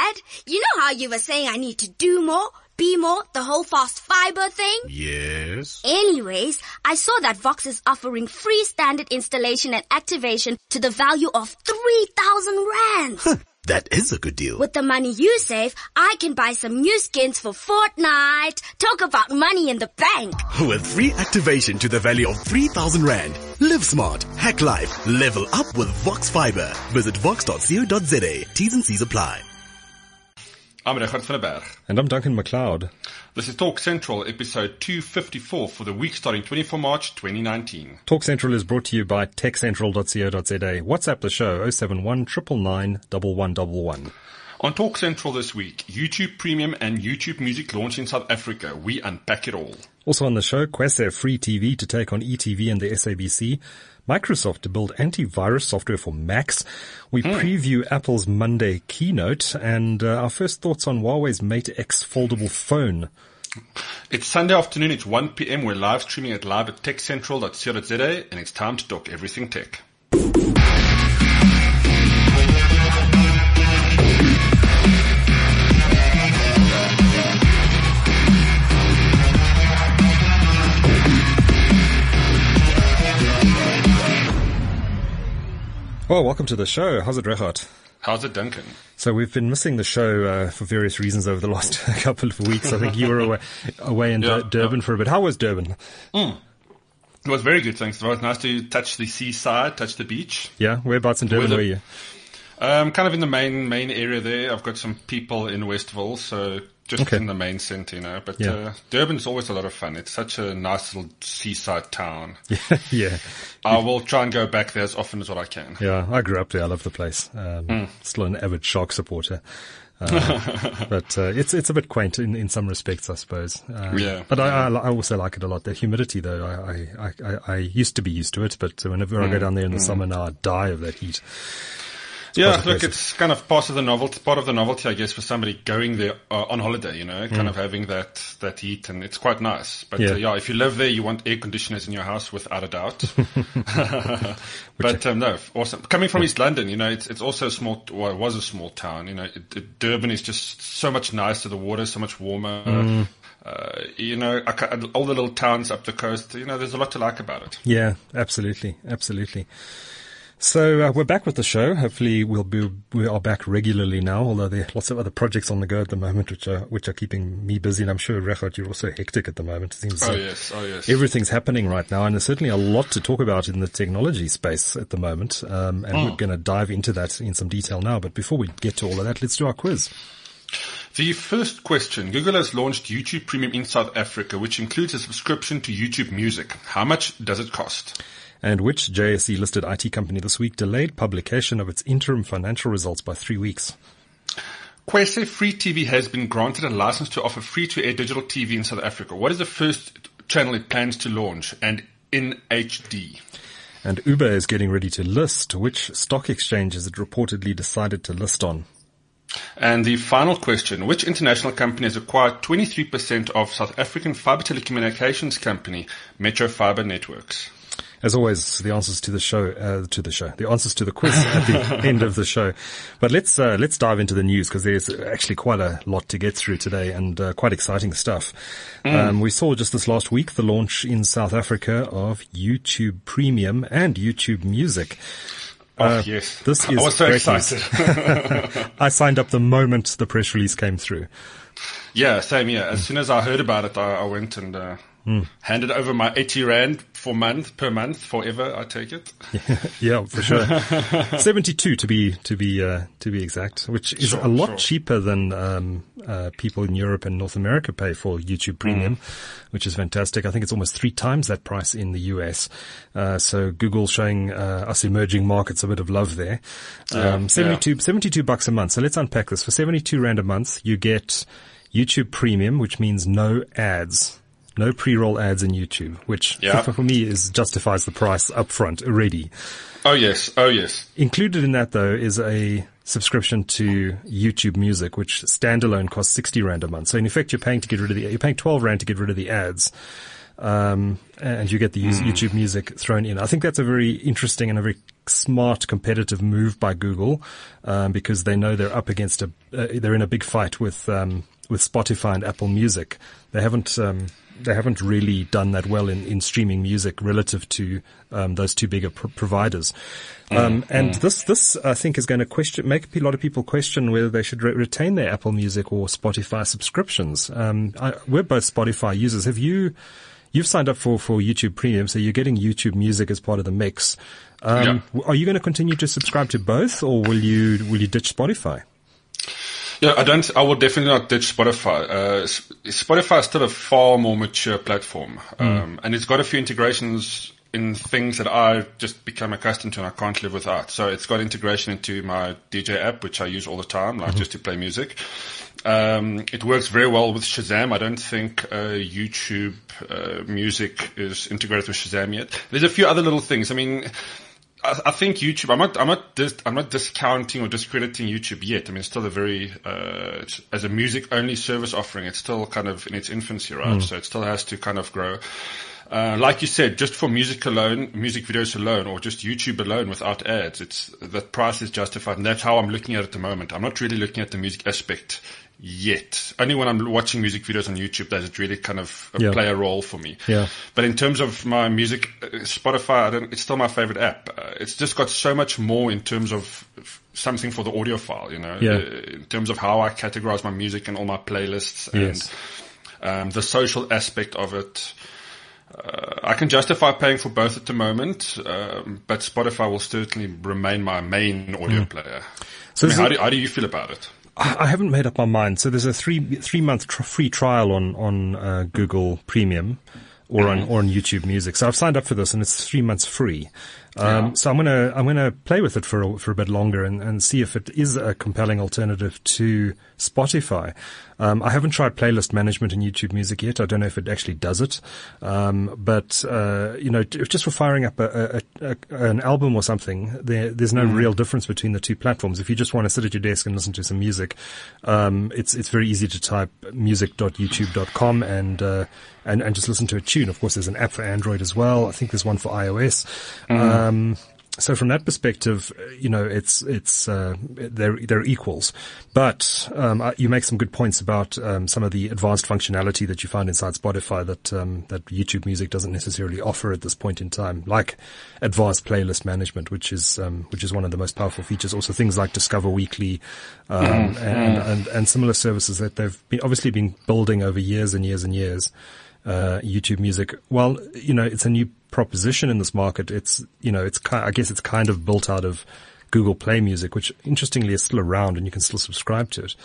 Dad, you know how you were saying I need to do more, be more, the whole fast fiber thing? Yes. Anyways, I saw that Vox is offering free standard installation and activation to the value of 3,000 rands. That is a good deal. With the money you save, I can buy some new skins for Fortnite. Talk about money in the bank. With free activation to the value of 3,000 Rand. Live smart, hack life, level up with Vox Fiber. Visit vox.co.za. T's and C's apply. I'm Richard van der Berg. And I'm Duncan McLeod. This is Talk Central, episode 254 for the week starting 24 March 2019. Talk Central is brought to you by techcentral.co.za. WhatsApp the show 071 999 1111. On Talk Central this week, YouTube Premium and YouTube Music launch in South Africa. We unpack it all. Also on the show, Kwese Free TV to take on ETV and the SABC. Microsoft to build antivirus software for Macs. We preview Apple's Monday keynote and our first thoughts on Huawei's Mate X foldable phone. It's Sunday afternoon, it's 1 p.m. We're live streaming it live at techcentral.co.za and it's time to talk everything tech. Well, welcome to the show. How's it, Rehat? How's it, Duncan? So we've been missing the show for various reasons over the last couple of weeks. I think you were away in Durban for a bit. How was Durban? It was very good, thanks. It was nice to touch the seaside, touch the beach. Yeah, whereabouts in Durban were you? Kind of in the main area there. I've got some people in Westville, so just in the main centre, you know. But Durban's always a lot of fun. It's such a nice little seaside town. Yeah. I will try and go back there as often as what I can. Yeah, I grew up there. I love the place. Still an avid Shark supporter. But it's a bit quaint in some respects, I suppose. But I also like it a lot. The humidity, though, I used to be used to it, but whenever I go down there in the summer now, I die of that heat. Look, it's kind of part of the novelty, I guess, for somebody going there on holiday, you know, kind of having that heat, and it's quite nice. But if you live there, you want air conditioners in your house without a doubt. But no, awesome. Coming from East London, you know, it's also it was a small town. You know, Durban is just so much nicer. The water is so much warmer. You know, all the little towns up the coast, you know, there's a lot to like about it. Yeah, absolutely. So we're back with the show. Hopefully we are back regularly now, although there are lots of other projects on the go at the moment which are keeping me busy, and I'm sure, Rehat, you're also hectic at the moment. It seems yes. Everything's happening right now, and there's certainly a lot to talk about in the technology space at the moment, and we're going to dive into that in some detail now. But before we get to all of that, let's do our quiz. The first question, Google has launched YouTube Premium in South Africa, which includes a subscription to YouTube Music. How much does it cost? And which JSE-listed IT company this week delayed publication of its interim financial results by 3 weeks? Kwese Free TV has been granted a license to offer free-to-air digital TV in South Africa. What is the first channel it plans to launch, and in HD? And Uber is getting ready to list. Which stock exchange has it reportedly decided to list on? And the final question, which international company has acquired 23% of South African fiber telecommunications company, Metro Fiber Networks? As always, the answers to the answers to the quiz at the end of the show. But let's dive into the news, because there's actually quite a lot to get through today, and quite exciting stuff. We saw just this last week the launch in South Africa of YouTube Premium and YouTube Music. Yes. This is I was so excited. I signed up the moment the press release came through. Yeah, same here. As soon as I heard about it, I went and handed over my 80 Rand per month, forever, I take it. Yeah, for sure. 72 to be exact, which is a lot cheaper than people in Europe and North America pay for YouTube Premium, which is fantastic. I think it's almost 3 times that price in the US. So Google showing us emerging markets a bit of love there. 72 bucks a month. So let's unpack this. For 72 Rand a month, you get YouTube Premium, which means no ads. No pre-roll ads in YouTube, which for me justifies the price up front already. Oh yes. Included in that, though, is a subscription to YouTube Music, which standalone costs 60 Rand a month. So in effect, you're paying 12 Rand to get rid of the ads. And you get the YouTube Music thrown in. I think that's a very interesting and a very smart competitive move by Google, because they know they're up against they're in a big fight with Spotify and Apple Music. They haven't really done that well in streaming music relative to those two bigger providers. And this I think is going to make a lot of people question whether they should retain their Apple Music or Spotify subscriptions. We're both Spotify users. You've signed up for YouTube Premium, so you're getting YouTube Music as part of the mix. Are you going to continue to subscribe to both, or will you ditch Spotify? Yeah, I will definitely not ditch Spotify. Spotify is still a far more mature platform. And it's got a few integrations in things that I just become accustomed to and I can't live without. So it's got integration into my DJ app, which I use all the time, like just to play music. It works very well with Shazam. I don't think YouTube Music is integrated with Shazam yet. There's a few other little things. I mean, I think YouTube, I'm not discounting or discrediting YouTube yet. I mean, it's still a very, as a music only service offering, it's still kind of in its infancy, right? So it still has to kind of grow. Like you said, just for music alone, music videos alone, or just YouTube alone without ads, that price is justified. And that's how I'm looking at it at the moment. I'm not really looking at the music aspect yet. Only when I'm watching music videos on YouTube does it really kind of play a role for me. Yeah. But in terms of my music, Spotify, it's still my favorite app. It's just got so much more in terms of something for the audiophile, in terms of how I categorize my music and all my playlists and the social aspect of it. I can justify paying for both at the moment, but Spotify will certainly remain my main audio player. So how do you feel about it? I haven't made up my mind. So there's a three month free trial on Google Premium or on YouTube Music. So I've signed up for this, and it's 3 months free. So I'm gonna play with it for a bit longer and see if it is a compelling alternative to Spotify. I haven't tried playlist management in YouTube Music yet. I don't know if it actually does it. But just for firing up an album or something, there's no real difference between the two platforms. If you just want to sit at your desk and listen to some music, it's very easy to type music.youtube.com and just listen to a tune. Of course, there's an app for Android as well. I think there's one for iOS. So from that perspective, they're equals. But you make some good points about some of the advanced functionality that you find inside Spotify that YouTube Music doesn't necessarily offer at this point in time, like advanced playlist management, which is one of the most powerful features. Also things like Discover Weekly and similar services that they've obviously been building over years and years and years. YouTube Music, well, it's a new proposition in this market. I guess it's kind of built out of Google Play Music, which interestingly is still around and you can still subscribe to it.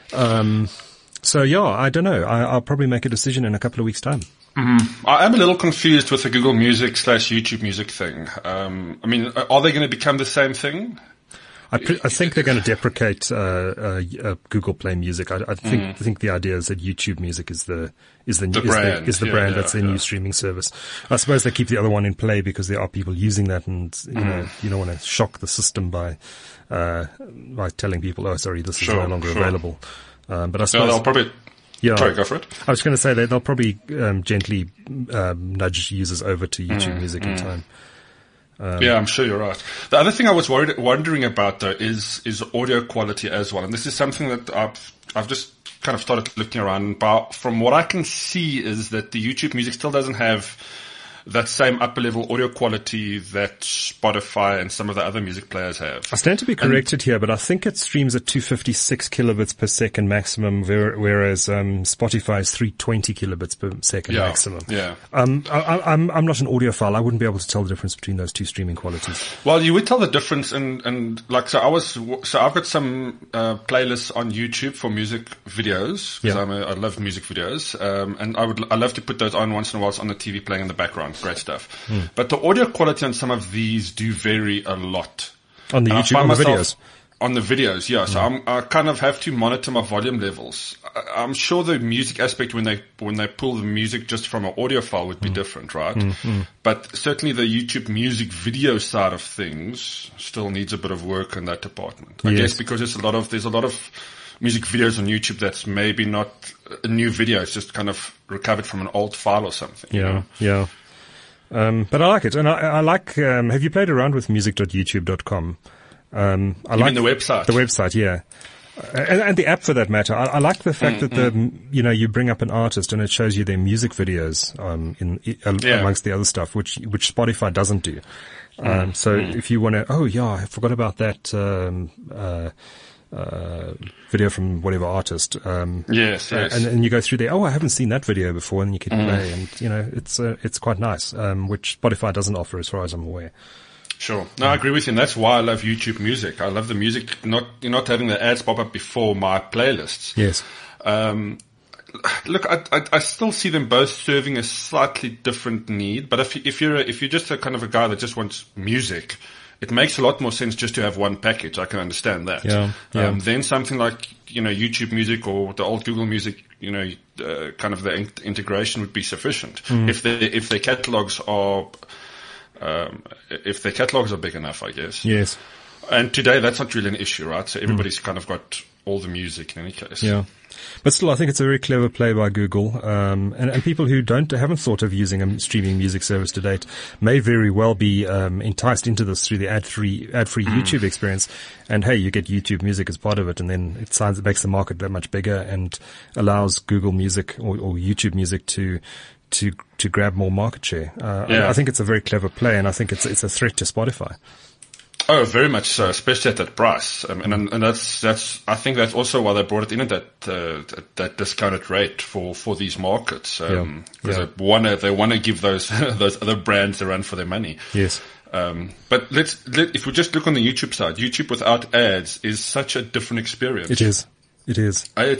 I don't know. I'll probably make a decision in a couple of weeks' time. I am a little confused with the Google Music / YouTube Music thing. Are they going to become the same thing? I think they're going to deprecate Google Play Music. I think the idea is that YouTube Music is the brand that's their new streaming service. I suppose they keep the other one in play because there are people using that, and you don't want to shock the system by telling people, oh, sorry, this is no longer available. But I suppose they'll probably. Yeah, sorry, go for it. I was going to say that they'll probably gently nudge users over to YouTube Music in time. I'm sure you're right. The other thing I was wondering about though is audio quality as well, and this is something that I've just kind of started looking around. But from what I can see is that the YouTube Music still doesn't have that same upper level audio quality that Spotify and some of the other music players have. I stand to be corrected here, but I think it streams at 256 kilobits per second maximum, whereas Spotify is 320 kilobits per second maximum. Yeah. I'm not an audiophile. I wouldn't be able to tell the difference between those two streaming qualities. Well, you would tell the difference, and like I've got some playlists on YouTube for music videos because I love music videos, and I love to put those on once in a while on the TV playing in the background. Great stuff. But the audio quality on some of these do vary a lot. On the YouTube, on the videos? On the videos, yeah. So I kind of have to monitor my volume levels. I'm sure the music aspect when they pull the music just from an audio file would be different, right? But certainly the YouTube music video side of things still needs a bit of work in that department. I guess because there's a lot of music videos on YouTube that's maybe not a new video. It's just kind of recovered from an old file or something. Yeah. But I like it. And I like, have you played around with music.youtube.com? I like the website. The website, yeah. And the app for that matter. I like the fact that you bring up an artist and it shows you their music videos, amongst the other stuff, which Spotify doesn't do. So if you want to, I forgot about that, video from whatever artist. Yes. And you go through there, I haven't seen that video before, and you can play, and it's quite nice, which Spotify doesn't offer as far as I'm aware. Sure. No, I agree with you. And that's why I love YouTube Music. I love the music, not having the ads pop up before my playlists. Yes. Look, I still see them both serving a slightly different need. But if you're just a kind of a guy that just wants music, it makes a lot more sense just to have one package. I can understand that. Yeah. Then something like, YouTube Music or the old Google Music, kind of the integration would be sufficient. If their catalogs are, big enough, I guess. Yes. And today that's not really an issue, right? So everybody's kind of got all the music in any case. Yeah. But still, I think it's a very clever play by Google. And people who haven't thought of using a streaming music service to date may very well be, enticed into this through the ad-free YouTube experience. And hey, you get YouTube Music as part of it, and then it makes the market that much bigger and allows Google Music or YouTube Music to grab more market share. I think it's a very clever play, and I think it's a threat to Spotify. Oh, very much so, especially at that price. And that's, I think that's also why they brought it in at that discounted rate for these markets. Because they want to give those other brands a run for their money. Yes. But if we just look on the YouTube side, YouTube without ads is such a different experience. It is. I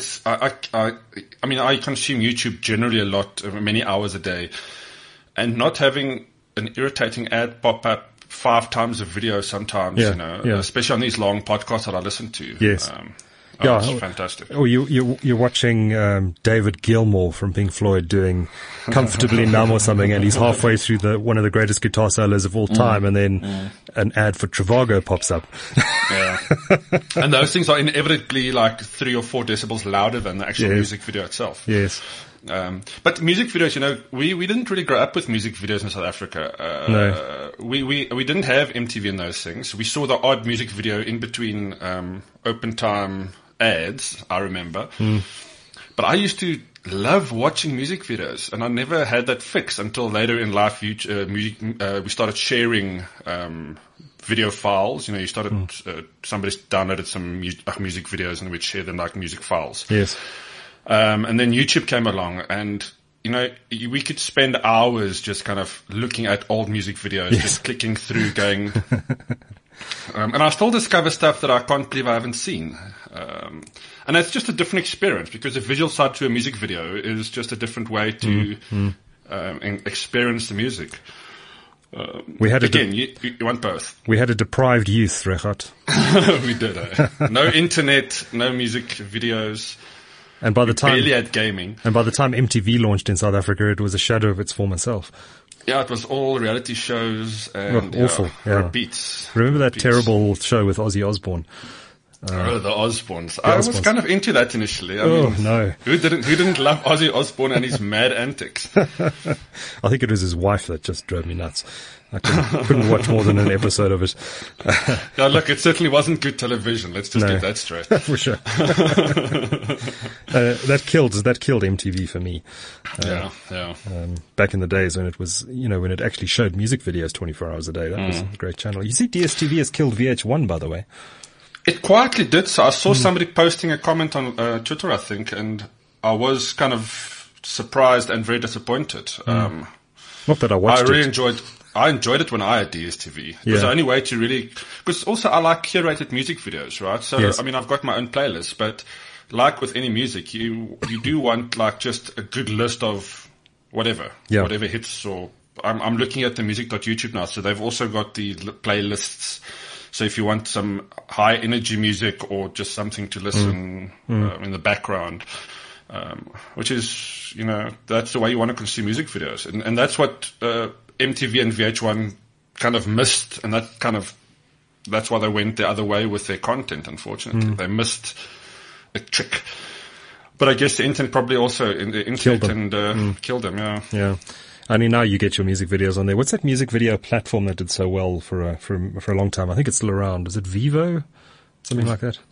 consume YouTube generally a lot, many hours a day, and not having an irritating ad pop up 5 times a video sometimes, especially on these long podcasts that I listen to. Yes. It's fantastic. Or you're watching David Gilmour from Pink Floyd doing Comfortably Numb or something, and he's halfway through one of the greatest guitar solos of all time, and then an ad for Trivago pops up. Yeah. And those things are inevitably like 3 or 4 decibels louder than the actual music video itself. Yes. But music videos, we didn't really grow up with music videos in South Africa. No. We didn't have MTV and those things. We saw the odd music video in between, open time ads, I remember. But I used to love watching music videos, and I never had that fix until later in life. We started sharing, video files. You started, somebody downloaded some music videos and we'd share them like music files. Yes. And then YouTube came along, and we could spend hours just kind of looking at old music videos, just clicking through, going, and I still discover stuff that I can't believe I haven't seen. And it's just a different experience, because the visual side to a music video is just a different way to experience the music. We had you want both. We had a deprived youth, Regardt. We did. No internet, no music videos. And by the time barely had gaming. And by the time MTV launched in South Africa, it was a shadow of its former self. Yeah, it was all reality shows and awful. Repeats. Remember that terrible show with Ozzy Osbourne? The Osbournes. I was kind of into that initially. No. Who didn't love Ozzy Osbourne and his mad antics? I think it was his wife that just drove me nuts. I couldn't watch more than an episode of it. Yeah, look, it certainly wasn't good television. Let's just get that straight. For sure. That killed MTV for me. Back in the days when it was, when it actually showed music videos 24 hours a day. That was a great channel. You see, DSTV has killed VH1, by the way. It quietly did. So I saw somebody posting a comment on Twitter, I think, and I was kind of surprised and very disappointed. Not that I watched it. I enjoyed it when I had DSTV. It was the only way to really, because also I like curated music videos, right? So, I've got my own playlist, but like with any music, you do want like just a good list of whatever hits, or I'm looking at the music.youtube now. So they've also got the playlists. So if you want some high energy music or just something to listen in the background, which is, that's the way you want to consume music videos. And that's what, MTV and VH1 kind of missed, and that's why they went the other way with their content, unfortunately. They missed a trick. But I guess the internet probably also killed them, Yeah. Only now you get your music videos on there. What's that music video platform that did so well for a long time? I think it's still around. Is it Vivo? Something like that?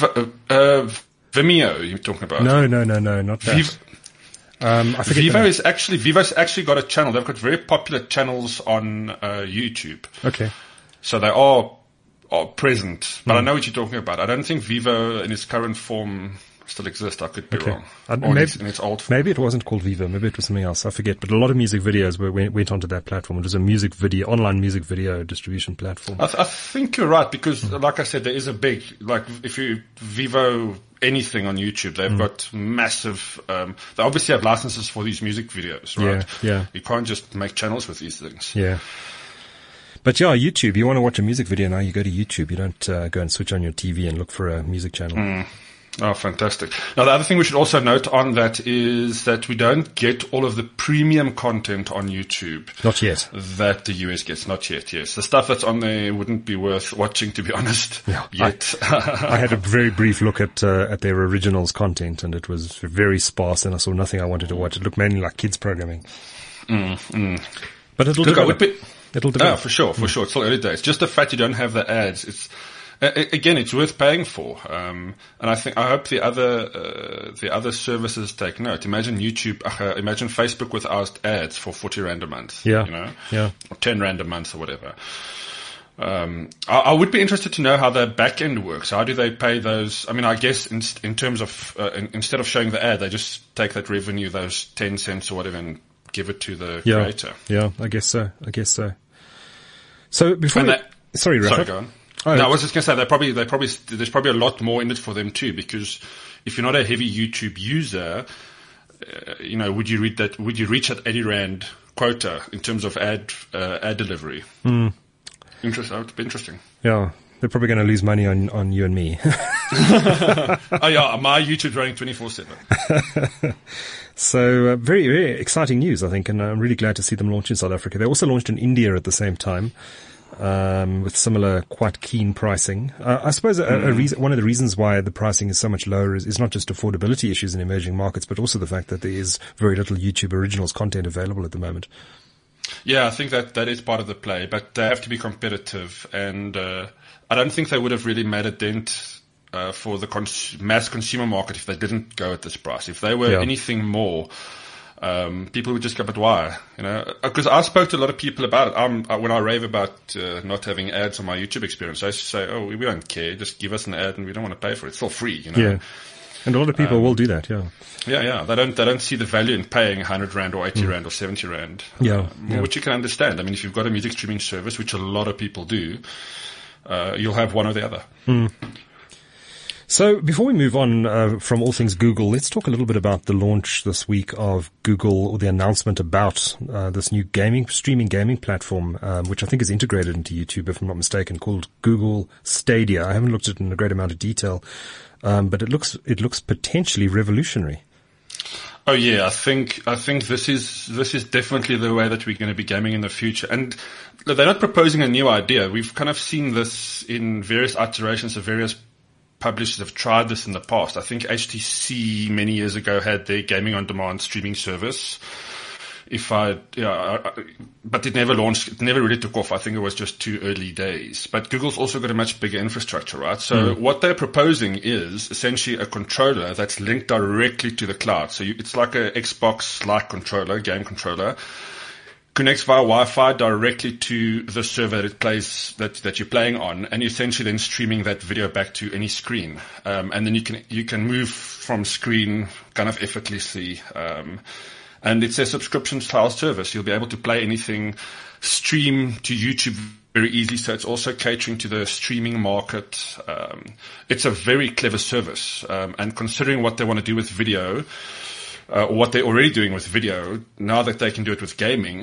Vimeo, you're talking about? No, not that. I forget. Vivo's actually got a channel. They've got very popular channels on YouTube. Okay. So they are present, but I know what you're talking about. I don't think Vivo in its current form still exists. I could be wrong. Maybe, in its old form. Maybe it wasn't called Vivo. Maybe it was something else. I forget. But a lot of music videos went onto that platform. It was a online music video distribution platform. I think you're right because, like I said, there is a big, like if you Vivo anything on YouTube, they've got massive, they obviously have licenses for these music videos, right? Yeah. You can't just make channels with these things. Yeah. But yeah, YouTube, you want to watch a music video now, you go to YouTube. You don't go and switch on your TV and look for a music channel. Oh, fantastic. Now, the other thing we should also note on that is that we don't get all of the premium content on YouTube. Not yet. That the US gets. Not yet, yes. The stuff that's on there wouldn't be worth watching, to be honest, yet. I had a very brief look at their originals content, and it was very sparse, and I saw nothing I wanted to watch. It looked mainly like kids programming. But it'll develop. It'll develop. Oh, for sure. It's still early days. Just the fact you don't have the ads, it's worth paying for. And I hope the other services take note. Imagine imagine Facebook without ads for 40 Rand a month. Yeah. Or 10 Rand a month or whatever. I would be interested to know how the back end works. How do they pay those? I mean, I guess in terms of, instead of showing the ad, they just take that revenue, those 10 cents or whatever, and give it to the creator. Yeah, I guess so. So before sorry, Rafa. Sorry, go on. No, I was just going to say there's probably a lot more in it for them too, because if you're not a heavy YouTube user, would you reach that 80 Rand quota in terms of ad delivery? Interesting. Yeah. They're probably going to lose money on you and me. Oh yeah, my YouTube's running 24/7. So very, very exciting news, I think, and I'm really glad to see them launch in South Africa. They also launched in India at the same time, with similar quite keen pricing. I suppose one of the reasons why the pricing is so much lower is not just affordability issues in emerging markets, but also the fact that there is very little YouTube originals content available at the moment. Yeah, I think that is part of the play, but they have to be competitive, and I don't think they would have really made a dent for the mass consumer market if they didn't go at this price. If they were anything more, people would just go, but why? Because I spoke to a lot of people about it. When I rave about not having ads on my YouTube experience, I say, oh, we don't care. Just give us an ad and we don't want to pay for it. It's all free, Yeah. And a lot of people will do that, yeah. Yeah. They don't see the value in paying 100 Rand or 80 Rand or 70 Rand. Which you can understand. I mean, if you've got a music streaming service, which a lot of people do, you'll have one or the other. So before we move on from all things Google, let's talk a little bit about the launch this week of Google, or the announcement about this new streaming gaming platform, which I think is integrated into YouTube, if I'm not mistaken, called Google Stadia. I haven't looked at it in a great amount of detail, but it looks potentially revolutionary. Oh yeah, I think this is definitely the way that we're going to be gaming in the future. And they're not proposing a new idea. We've kind of seen this in various iterations of various publishers have tried this in the past. I think HTC many years ago had their gaming on demand streaming service. But it never launched. It never really took off. I think it was just too early days. But Google's also got a much bigger infrastructure, right? So what they're proposing is essentially a controller that's linked directly to the cloud. So it's like a Xbox-like controller, game controller, connects via Wi-Fi directly to the server that it plays, that you're playing on, and you're essentially then streaming that video back to any screen. And then you can move from screen kind of effortlessly. And it's a subscription style service. You'll be able to play anything, stream to YouTube very easily. So it's also catering to the streaming market. It's a very clever service. And considering what they want to do with video, or what they're already doing with video, now that they can do it with gaming,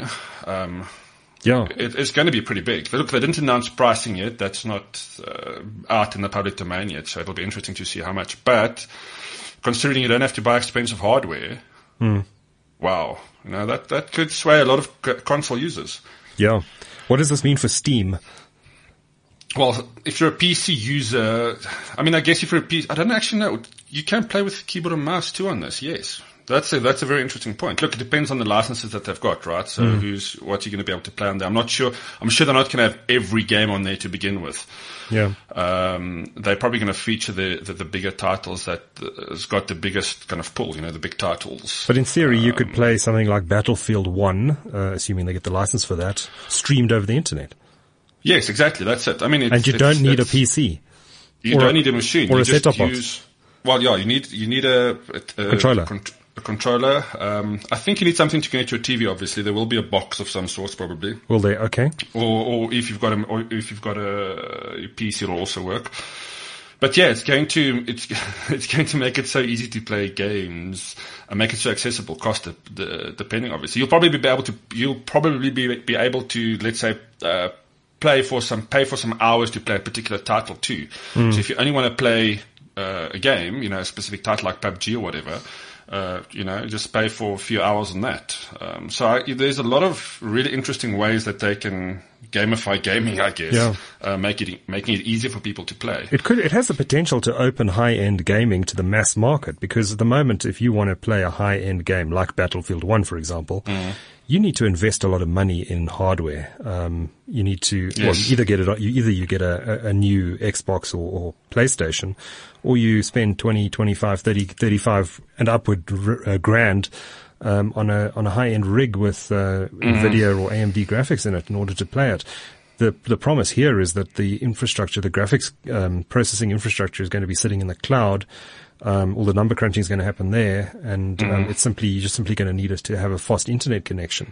it's going to be pretty big. Look, they didn't announce pricing yet. That's not out in the public domain yet. So it'll be interesting to see how much. But considering you don't have to buy expensive hardware, wow, that could sway a lot of console users. Yeah. What does this mean for Steam? Well, if you're a PC user, I mean, I guess if you're a PC, I don't actually know. You can play with keyboard and mouse too on this, yes. That's a very interesting point. Look, it depends on the licenses that they've got, right? So what you're going to be able to play on there. I'm sure they're not going to have every game on there to begin with. Yeah. They're probably going to feature the bigger titles that has got the biggest kind of pull, the big titles. But in theory, you could play something like Battlefield 1, assuming they get the license for that, streamed over the internet. Yes, exactly. That's it. I mean, and you don't need a PC. You don't need a machine. Or a set-top box. Well, yeah, you need a controller. A controller. I think you need something to connect to your TV. Obviously, there will be a box of some sort, probably. Will they? Okay. Or if you've got a PC, it'll also work. But yeah, it's going to make it so easy to play games and make it so accessible, cost depending. Obviously, you'll probably be able to, let's say, pay for some hours to play a particular title too. So if you only want to play a game, a specific title like PUBG or whatever, just pay for a few hours on that. There's a lot of really interesting ways that they can gamify gaming, I guess. Yeah. Making it easier for people to play. It has the potential to open high-end gaming to the mass market, because at the moment, if you want to play a high-end game like Battlefield 1, for example, you need to invest a lot of money in hardware. You need to either get a new Xbox or PlayStation, or you spend 20, 25, 30, 35 and upward grand on a high-end rig with NVIDIA or AMD graphics in it in order to play it. The promise here is that the infrastructure, the graphics processing infrastructure, is going to be sitting in the cloud. All the number crunching is going to happen there, and you're just simply going to need us to have a fast internet connection.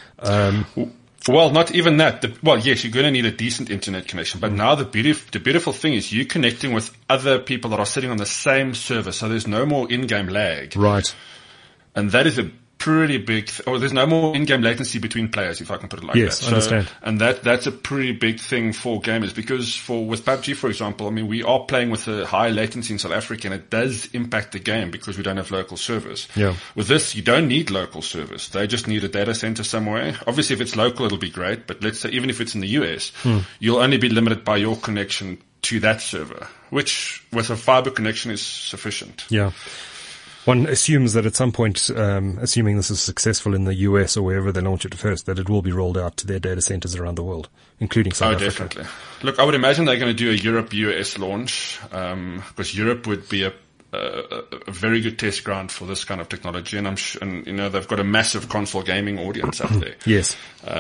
Well, not even that. Yes, you're going to need a decent internet connection, but now the beautiful thing is you connecting with other people that are sitting on the same server, so there's no more in-game lag. Right. And that is a pretty big, there's no more in-game latency between players, if I can put it like that. Yes, understand. And that's a pretty big thing for gamers, because with PUBG, for example, I mean, we are playing with a high latency in South Africa, and it does impact the game because we don't have local servers. Yeah. With this, you don't need local servers. They just need a data center somewhere. Obviously, if it's local, it'll be great, but let's say even if it's in the US, you'll only be limited by your connection to that server, which with a fiber connection is sufficient. Yeah. One assumes that at some point, assuming this is successful in the US or wherever they launch it first, that it will be rolled out to their data centers around the world, including South Africa. Definitely. Look, I would imagine they're going to do a Europe-US launch, because Europe would be a very good test ground for this kind of technology, and they've got a massive console gaming audience out there. Yes.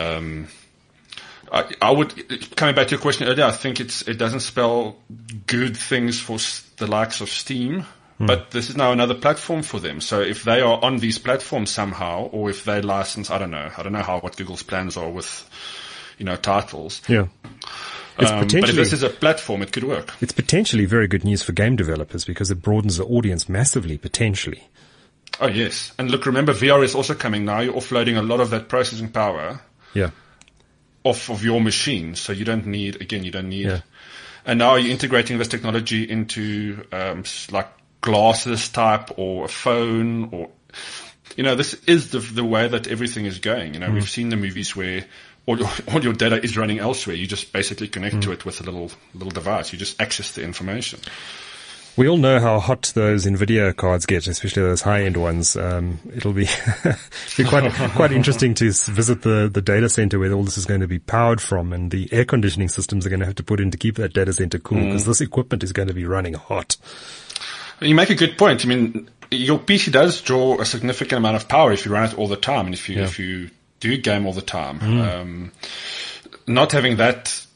I would, coming back to your question earlier, I think it doesn't spell good things for the likes of Steam. But this is now another platform for them. So if they are on these platforms somehow, or if they license, I don't know what Google's plans are with, titles. Yeah. But if this is a platform, it could work. It's potentially very good news for game developers, because it broadens the audience massively, potentially. Oh, yes. And look, remember, VR is also coming now. You're offloading a lot of that processing power. Yeah. Off of your machine. So you don't need. Yeah. And now you're integrating this technology into, like, glasses type or a phone, or this is the way that everything is going. We've seen the movies where all your data is running elsewhere. You just basically connect to it with a little device. You just access the information. We all know how hot those NVIDIA cards get, especially those high-end ones. It'll be quite interesting to visit the data center where all this is going to be powered from, and the air conditioning systems are going to have to put in to keep that data center cool, because this equipment is going to be running hot. You make a good point. I mean, your PC does draw a significant amount of power if you run it all the time, and if you do game all the time. Not having that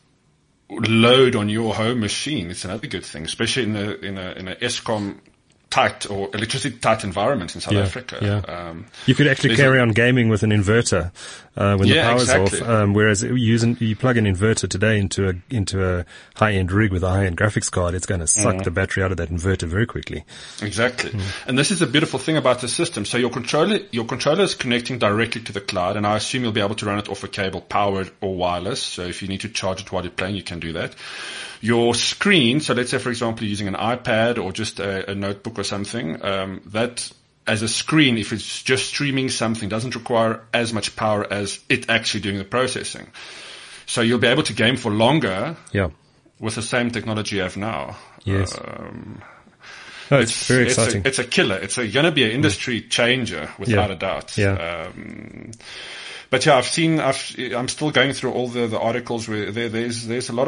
load on your home machine, it's another good thing, especially in a Eskom tight or electricity tight environment in South Africa. Yeah. You could actually carry on gaming with an inverter when the power's off. Whereas you plug an inverter today into a high-end rig with a high-end graphics card, it's going to suck the battery out of that inverter very quickly. Exactly. And this is a beautiful thing about the system. So your controller is connecting directly to the cloud, and I assume you'll be able to run it off a cable, powered or wireless. So if you need to charge it while you're playing, you can do that. Your screen, so let's say, for example, you're using an iPad or just a notebook or something, that as a screen, if it's just streaming something, doesn't require as much power as it actually doing the processing. So you'll be able to game for longer with the same technology you have now. Yes. it's very exciting. It's a killer. It's going to be an industry changer without a doubt. Yeah. But yeah, I'm still going through all the articles where there is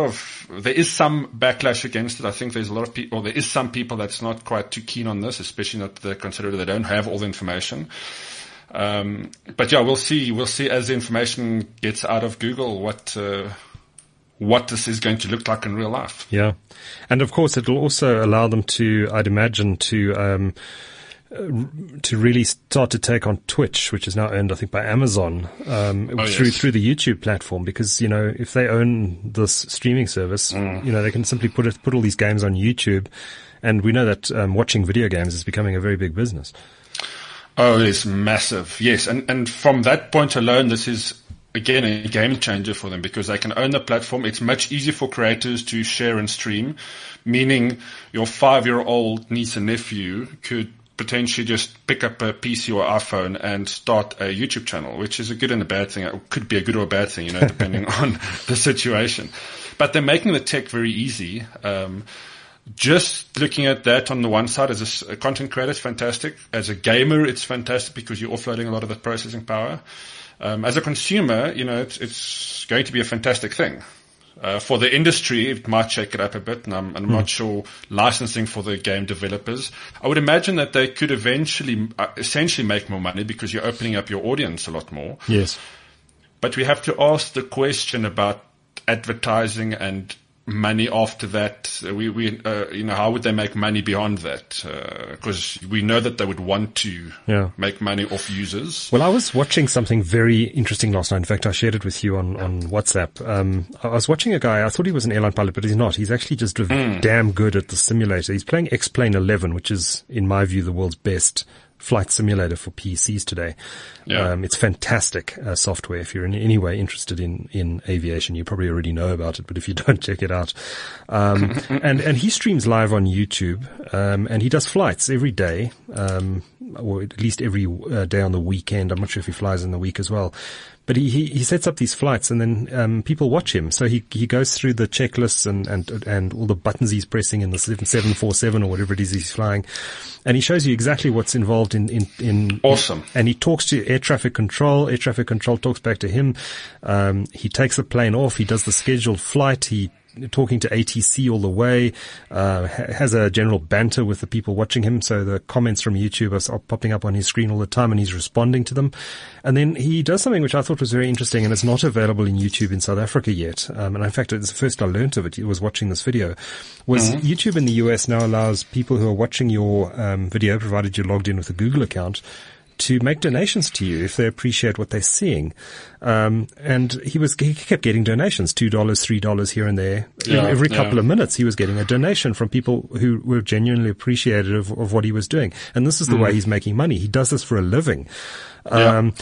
some backlash against it. I think there's a lot of people, or there is some people that's not quite too keen on this, especially not they consider they don't have all the information. But yeah, we'll see as the information gets out of Google what this is going to look like in real life. Yeah. And of course it'll also allow them to, I'd imagine, to really start to take on Twitch, which is now owned, I think, by Amazon, through the YouTube platform, because, if they own this streaming service, they can simply put all these games on YouTube. And we know that, watching video games is becoming a very big business. Oh, it's massive. Yes. And from that point alone, this is, again, a game changer for them because they can own the platform. It's much easier for creators to share and stream, meaning your 5-year-old niece and nephew could potentially just pick up a PC or iPhone and start a YouTube channel, which is a good and a bad thing. It could be a good or a bad thing, depending on the situation. But they're making the tech very easy. Just looking at that on the one side, as a content creator, it's fantastic. As a gamer, it's fantastic because you're offloading a lot of the processing power. As a consumer, it's going to be a fantastic thing. For the industry, it might shake it up a bit, and I'm not sure licensing for the game developers. I would imagine that they could eventually, essentially make more money because you're opening up your audience a lot more. Yes. But we have to ask the question about advertising and money after that. How would they make money beyond that? Because we know that they would want to make money off users. Well, I was watching something very interesting last night. In fact, I shared it with you on WhatsApp. I was watching a guy. I thought he was an airline pilot, but he's not. He's actually just damn good at the simulator. He's playing X-Plane 11, which is, in my view, the world's best flight simulator for PCs today. Yeah. It's fantastic software. If you're in any way interested in aviation, you probably already know about it, but if you don't, check it out. And he streams live on YouTube, and he does flights every day, or at least every day on the weekend. I'm not sure if he flies in the week as well. But he sets up these flights and then people watch him. So he goes through the checklists and all the buttons he's pressing in the 747 or whatever it is he's flying. And he shows you exactly what's involved in awesome. And he talks to air traffic control. Air traffic control talks back to him. He takes the plane off. He does the scheduled flight. He talking to ATC all the way, has a general banter with the people watching him. So the comments from YouTube are popping up on his screen all the time and he's responding to them. And then he does something which I thought was very interesting, and it's not available in YouTube in South Africa yet. And in fact, it's the first I learned of it. I was watching this video. YouTube in the US now allows people who are watching your video, provided you're logged in with a Google account, to make donations to you if they appreciate what they're seeing. And he kept getting donations, $2, $3 here and there. Every couple of minutes he was getting a donation from people who were genuinely appreciative of what he was doing. And this is the way he's making money. He does this for a living. I'd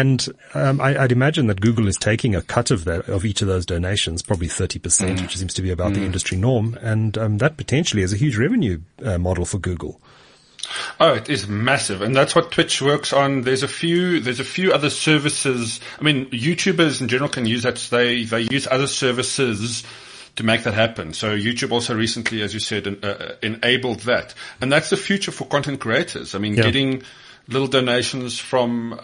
imagine that Google is taking a cut of each of those donations, probably 30%, which seems to be about the industry norm. And that potentially is a huge revenue model for Google. Oh, it is massive. And that's what Twitch works on. There's a few other services. I mean, YouTubers in general can use that. They use other services to make that happen. So YouTube also recently, as you said, enabled that. And that's the future for content creators. I mean, getting little donations from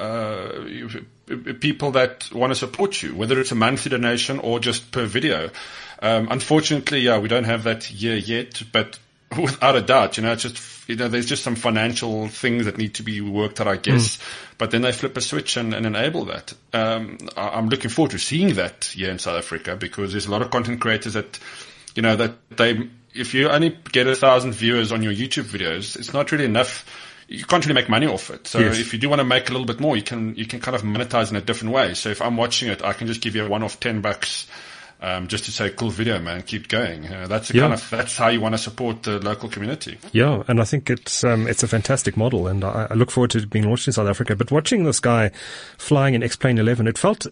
people that want to support you, whether it's a monthly donation or just per video. Unfortunately, we don't have that here yet, but without a doubt, it's just, there's just some financial things that need to be worked out, I guess. But then they flip a switch and enable that. I'm looking forward to seeing that here in South Africa, because there's a lot of content creators that, if you only get 1,000 viewers on your YouTube videos, it's not really enough. You can't really make money off it. So if you do want to make a little bit more, you can kind of monetize in a different way. So if I'm watching it, I can just give you a one-off $10. Just to say, cool video, man, keep going. That's how you want to support the local community. Yeah, and I think it's a fantastic model, and I look forward to it being launched in South Africa. But watching this guy flying in X-Plane 11, I found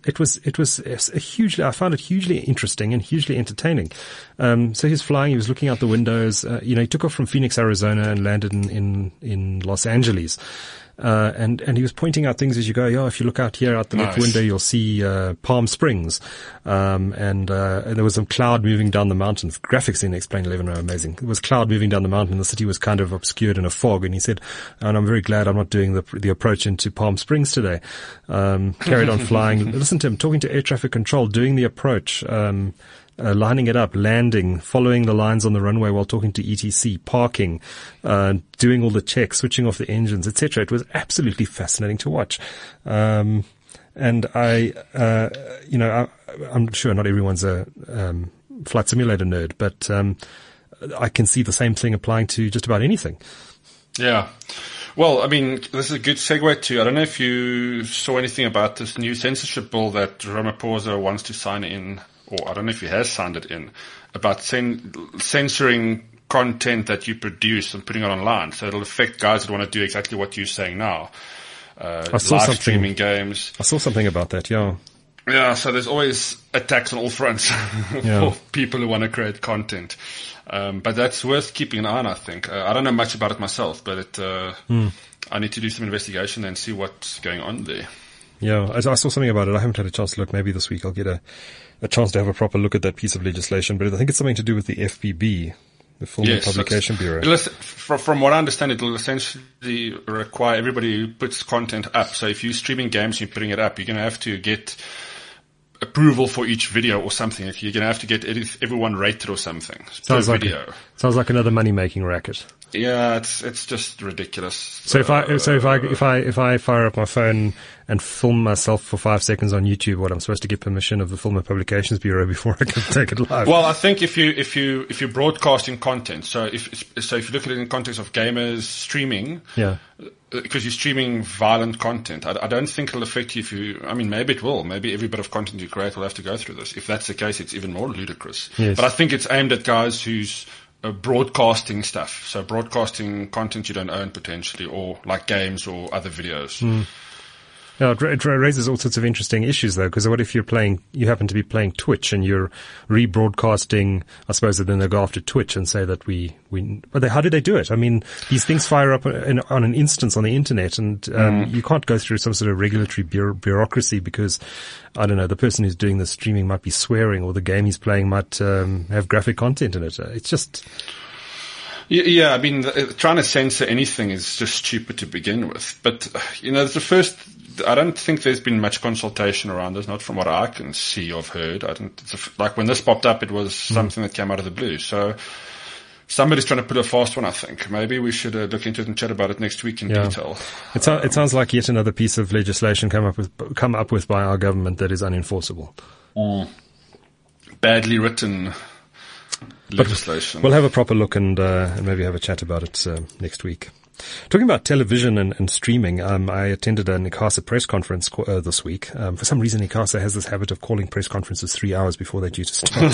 it hugely interesting and hugely entertaining. So he's flying, he was looking out the windows, he took off from Phoenix, Arizona and landed in Los Angeles. and he was pointing out things as you go, if you look out here out the left window, you'll see, Palm Springs. And there was some cloud moving down the mountain. Graphics in Explain 11 are amazing. There was cloud moving down the mountain and the city was kind of obscured in a fog. And he said, and I'm very glad I'm not doing the approach into Palm Springs today. Carried on flying. Listen to him talking to air traffic control, doing the approach, lining it up, landing, following the lines on the runway while talking to ETC, parking, doing all the checks, switching off the engines, etc. It was absolutely fascinating to watch. And I'm sure not everyone's a flight simulator nerd, but I can see the same thing applying to just about anything. Yeah. Well, I mean, this is a good segue to, I don't know if you saw anything about this new censorship bill that Ramaphosa wants to sign in, or I don't know if he has signed it in, about censoring content that you produce and putting it online. So it'll affect guys that want to do exactly what you're saying now. Live streaming games. I saw something about that, yeah. Yeah, so there's always attacks on all fronts for people who want to create content. But that's worth keeping an eye on, I think. I don't know much about it myself, but I need to do some investigation and see what's going on there. Yeah, I saw something about it. I haven't had a chance to look. Maybe this week I'll get a chance to have a proper look at that piece of legislation. But I think it's something to do with the FPB, the Film and Publication Bureau. From what I understand, it will essentially require everybody who puts content up. So if you're streaming games and you're putting it up, you're going to have to get approval for each video or something. You're going to have to get everyone rated or something. Sounds like another money-making racket. Yeah, it's just ridiculous. So if I fire up my phone and film myself for 5 seconds on YouTube, what, I'm supposed to get permission of the Film and Publications Bureau before I can take it live? Well, I think if you're broadcasting content, so if you look at it in context of gamers streaming, because you're streaming violent content, I don't think it'll affect you maybe it will. Maybe every bit of content you create will have to go through this. If that's the case, it's even more ludicrous. Yes. But I think it's aimed at guys who's broadcasting stuff. So broadcasting content you don't own potentially, or like games or other videos. Yeah, it raises all sorts of interesting issues though, because what if you happen to be playing Twitch and you're rebroadcasting, I suppose, then they'll go after Twitch and say that but how do they do it? I mean, these things fire up on an instance on the internet, and you can't go through some sort of regulatory bureaucracy because, I don't know, the person who's doing the streaming might be swearing, or the game he's playing might have graphic content in it. It's just... Yeah, I mean, trying to censor anything is just stupid to begin with. But, I don't think there's been much consultation around this, not from what I can see or have heard. Like when this popped up, it was something that came out of the blue. So somebody's trying to put a fast one, I think. Maybe we should look into it and chat about it next week in detail. It sounds like yet another piece of legislation come up with by our government that is unenforceable. Badly written legislation. We'll have a proper look and maybe have a chat about it next week. Talking about television and streaming, I attended an ICASA press conference this week. For some reason, ICASA has this habit of calling press conferences 3 hours before they're due to start.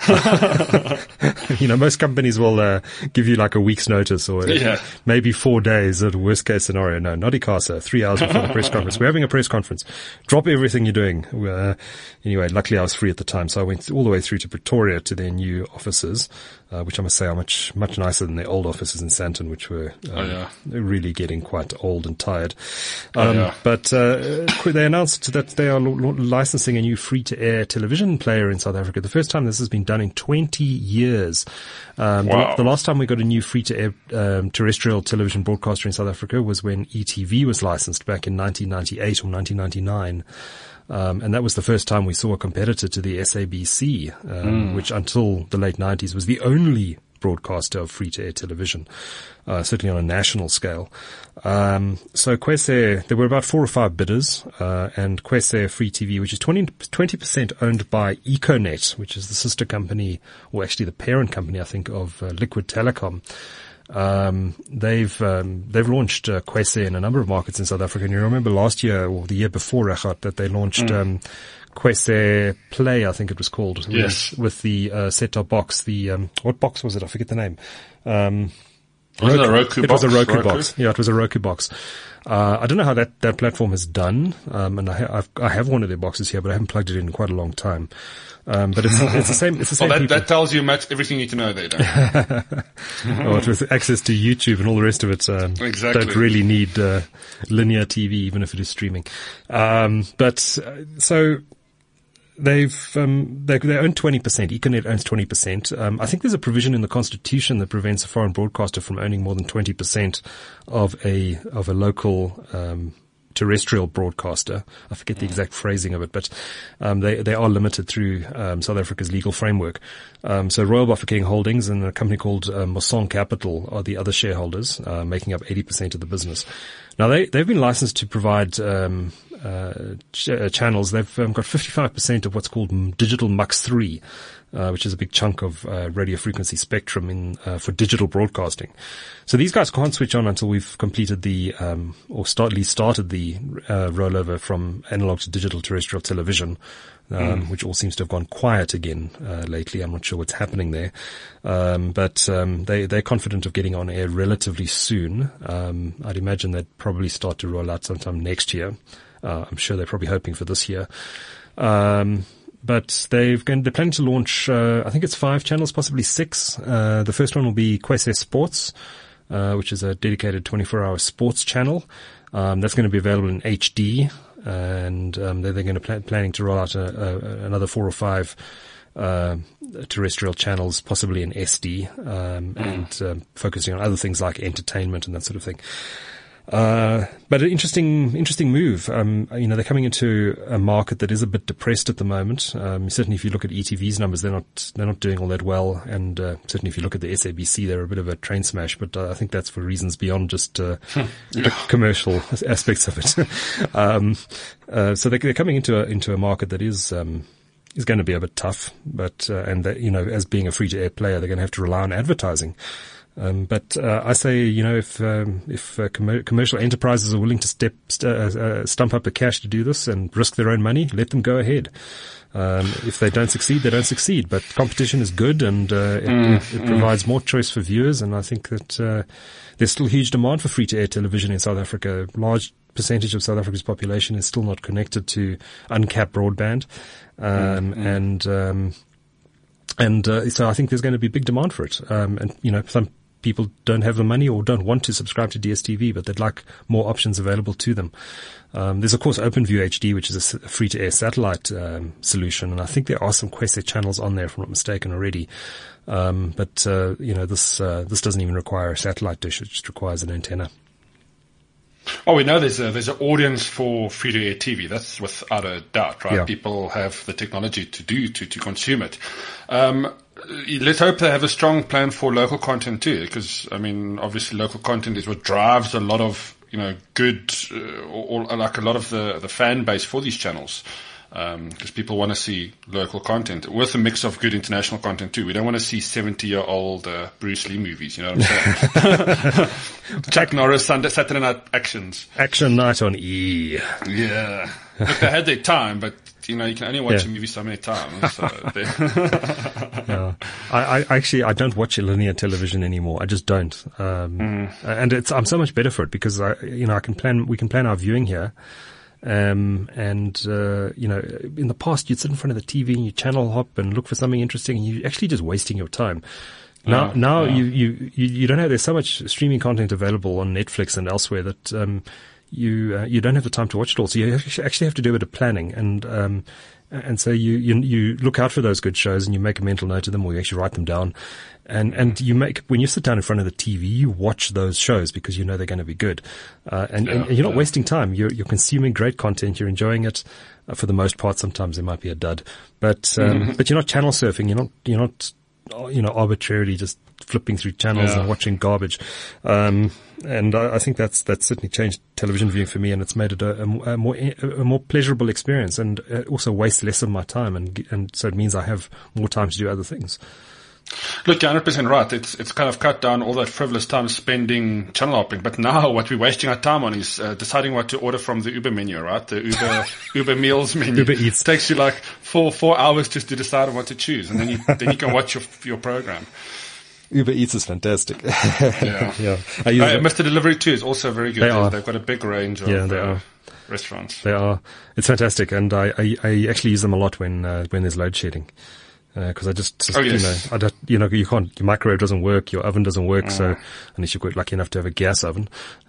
Most companies will give you like a week's notice, or maybe 4 days at worst case scenario. No, not ICASA. 3 hours before the press conference. We're having a press conference. Drop everything you're doing. Anyway, luckily I was free at the time, so I went all the way through to Pretoria to their new offices, which I must say are much nicer than their old offices in Sandton, which were really getting quite old and tired. But they announced that they are licensing a new free-to-air television player in South Africa. The first time this has been done in 20 years. The last time we got a new free-to-air terrestrial television broadcaster in South Africa was when ETV was licensed back in 1998 or 1999. And that was the first time we saw a competitor to the SABC, which until the late 90s was the only broadcaster of free-to-air television, certainly on a national scale. So Kwese, there were about 4 or 5 bidders, and Kwese Free TV, which is 20% owned by Econet, which is the sister company, or actually the parent company, I think, of Liquid Telecom. They've launched Kwese in a number of markets in South Africa. And you remember last year or the year before, Regardt, that they launched Kwese Play, I think it was called. Yes. With the set-top box. What box was it? I forget the name. Was it a Roku box? It was a Roku box. Yeah, it was a Roku box. I don't know how that platform has done, and I have one of their boxes here, but I haven't plugged it in quite a long time. But it's the same. It's the same. Well, that tells you everything you need to know there. With access to YouTube and all the rest of it, exactly. Don't really need linear TV, even if it is streaming. So. They own 20%. Econet owns 20%. I think there's a provision in the Constitution that prevents a foreign broadcaster from owning more than 20% of a local, terrestrial broadcaster. I forget the exact phrasing of it, but, they are limited through, South Africa's legal framework. So Royal Bafokeng Holdings and a company called, Mosong Capital are the other shareholders, making up 80% of the business. Now they've been licensed to provide, channels. They've got 55% of what's called digital MUX3, which is a big chunk of radio frequency spectrum for digital broadcasting. So these guys can't switch on until we've completed at least started the rollover from analog to digital terrestrial television, which all seems to have gone quiet again lately. I'm not sure what's happening there, but they're confident of getting on air relatively soon. I'd imagine they'd probably start to roll out sometime next year. I'm sure they're probably hoping for this year. But they're planning to launch, I think it's 5 channels, possibly 6. The first one will be Kwese Sports, which is a dedicated 24-hour sports channel. That's going to be available in HD, and they're going to planning to roll out another 4 or 5 terrestrial channels, possibly in SD, and focusing on other things like entertainment and that sort of thing. But an interesting move. They're coming into a market that is a bit depressed at the moment. Certainly if you look at ETV's numbers, they're not doing all that well. And, certainly if you look at the SABC, they're a bit of a train smash, but I think that's for reasons beyond just, the commercial aspects of it. So they're coming into a market that is going to be a bit tough, but, as being a free to air player, they're going to have to rely on advertising. But I say, if commercial enterprises are willing to stump up the cash to do this and risk their own money, let them go ahead. If they don't succeed, they don't succeed. But competition is good, and it provides more choice for viewers. And I think that there's still huge demand for free-to-air television in South Africa. A large percentage of South Africa's population is still not connected to uncapped broadband, so I think there's going to be big demand for it. Some people don't have the money or don't want to subscribe to DSTV, but they'd like more options available to them. There's of course OpenView HD, which is a free-to-air satellite solution, and I think there are some Kwese channels on there, if I'm not mistaken, already. But this doesn't even require a satellite dish; it just requires an antenna. Oh, we know there's an audience for free-to-air TV. That's without a doubt, right? Yeah. People have the technology to consume it. Let's hope they have a strong plan for local content too, because obviously local content is what drives a lot of good or like a lot of the fan base for these channels. Because people want to see local content with a mix of good international content too. We don't want to see 70-year-old Bruce Lee movies. You know what I'm saying? Chuck Norris Saturday Night Actions. Action night on E. Yeah. Look, they had their time, but you can only watch a movie so many times. So yeah. I don't watch linear television anymore. I just don't. And I'm so much better for it because we can plan our viewing here. In the past you'd sit in front of the TV and you channel hop and look for something interesting, and you're actually just wasting your time. Now you don't have, there's so much streaming content available on Netflix and elsewhere that, you don't have the time to watch it all. So you actually have to do a bit of planning, and so you look out for those good shows and you make a mental note of them, or you actually write them down. And when you sit down in front of the TV, you watch those shows because they're going to be good. And you're not wasting time. You're consuming great content. You're enjoying it. For the most part, sometimes there might be a dud, but you're not channel surfing. You're not arbitrarily just flipping through channels and watching garbage. And I think that's certainly changed television viewing for me, and it's made it a more pleasurable experience, and also wastes less of my time, and so it means I have more time to do other things. Look, you're 100% right. It's kind of cut down all that frivolous time spending channel hopping. But now what we're wasting our time on is deciding what to order from the Uber menu, right? The Uber Meals menu. Uber Eats. It takes you like 4 hours just to decide on what to choose, and then you can watch your program. Uber Eats is fantastic. Yeah. Yeah. Mr. Delivery too is also very good. They've got a big range of restaurants. They are. It's fantastic, and I actually use them a lot when there's load shedding. Cause I just you can't, your microwave doesn't work, your oven doesn't work, so, unless you're quite lucky enough to have a gas oven.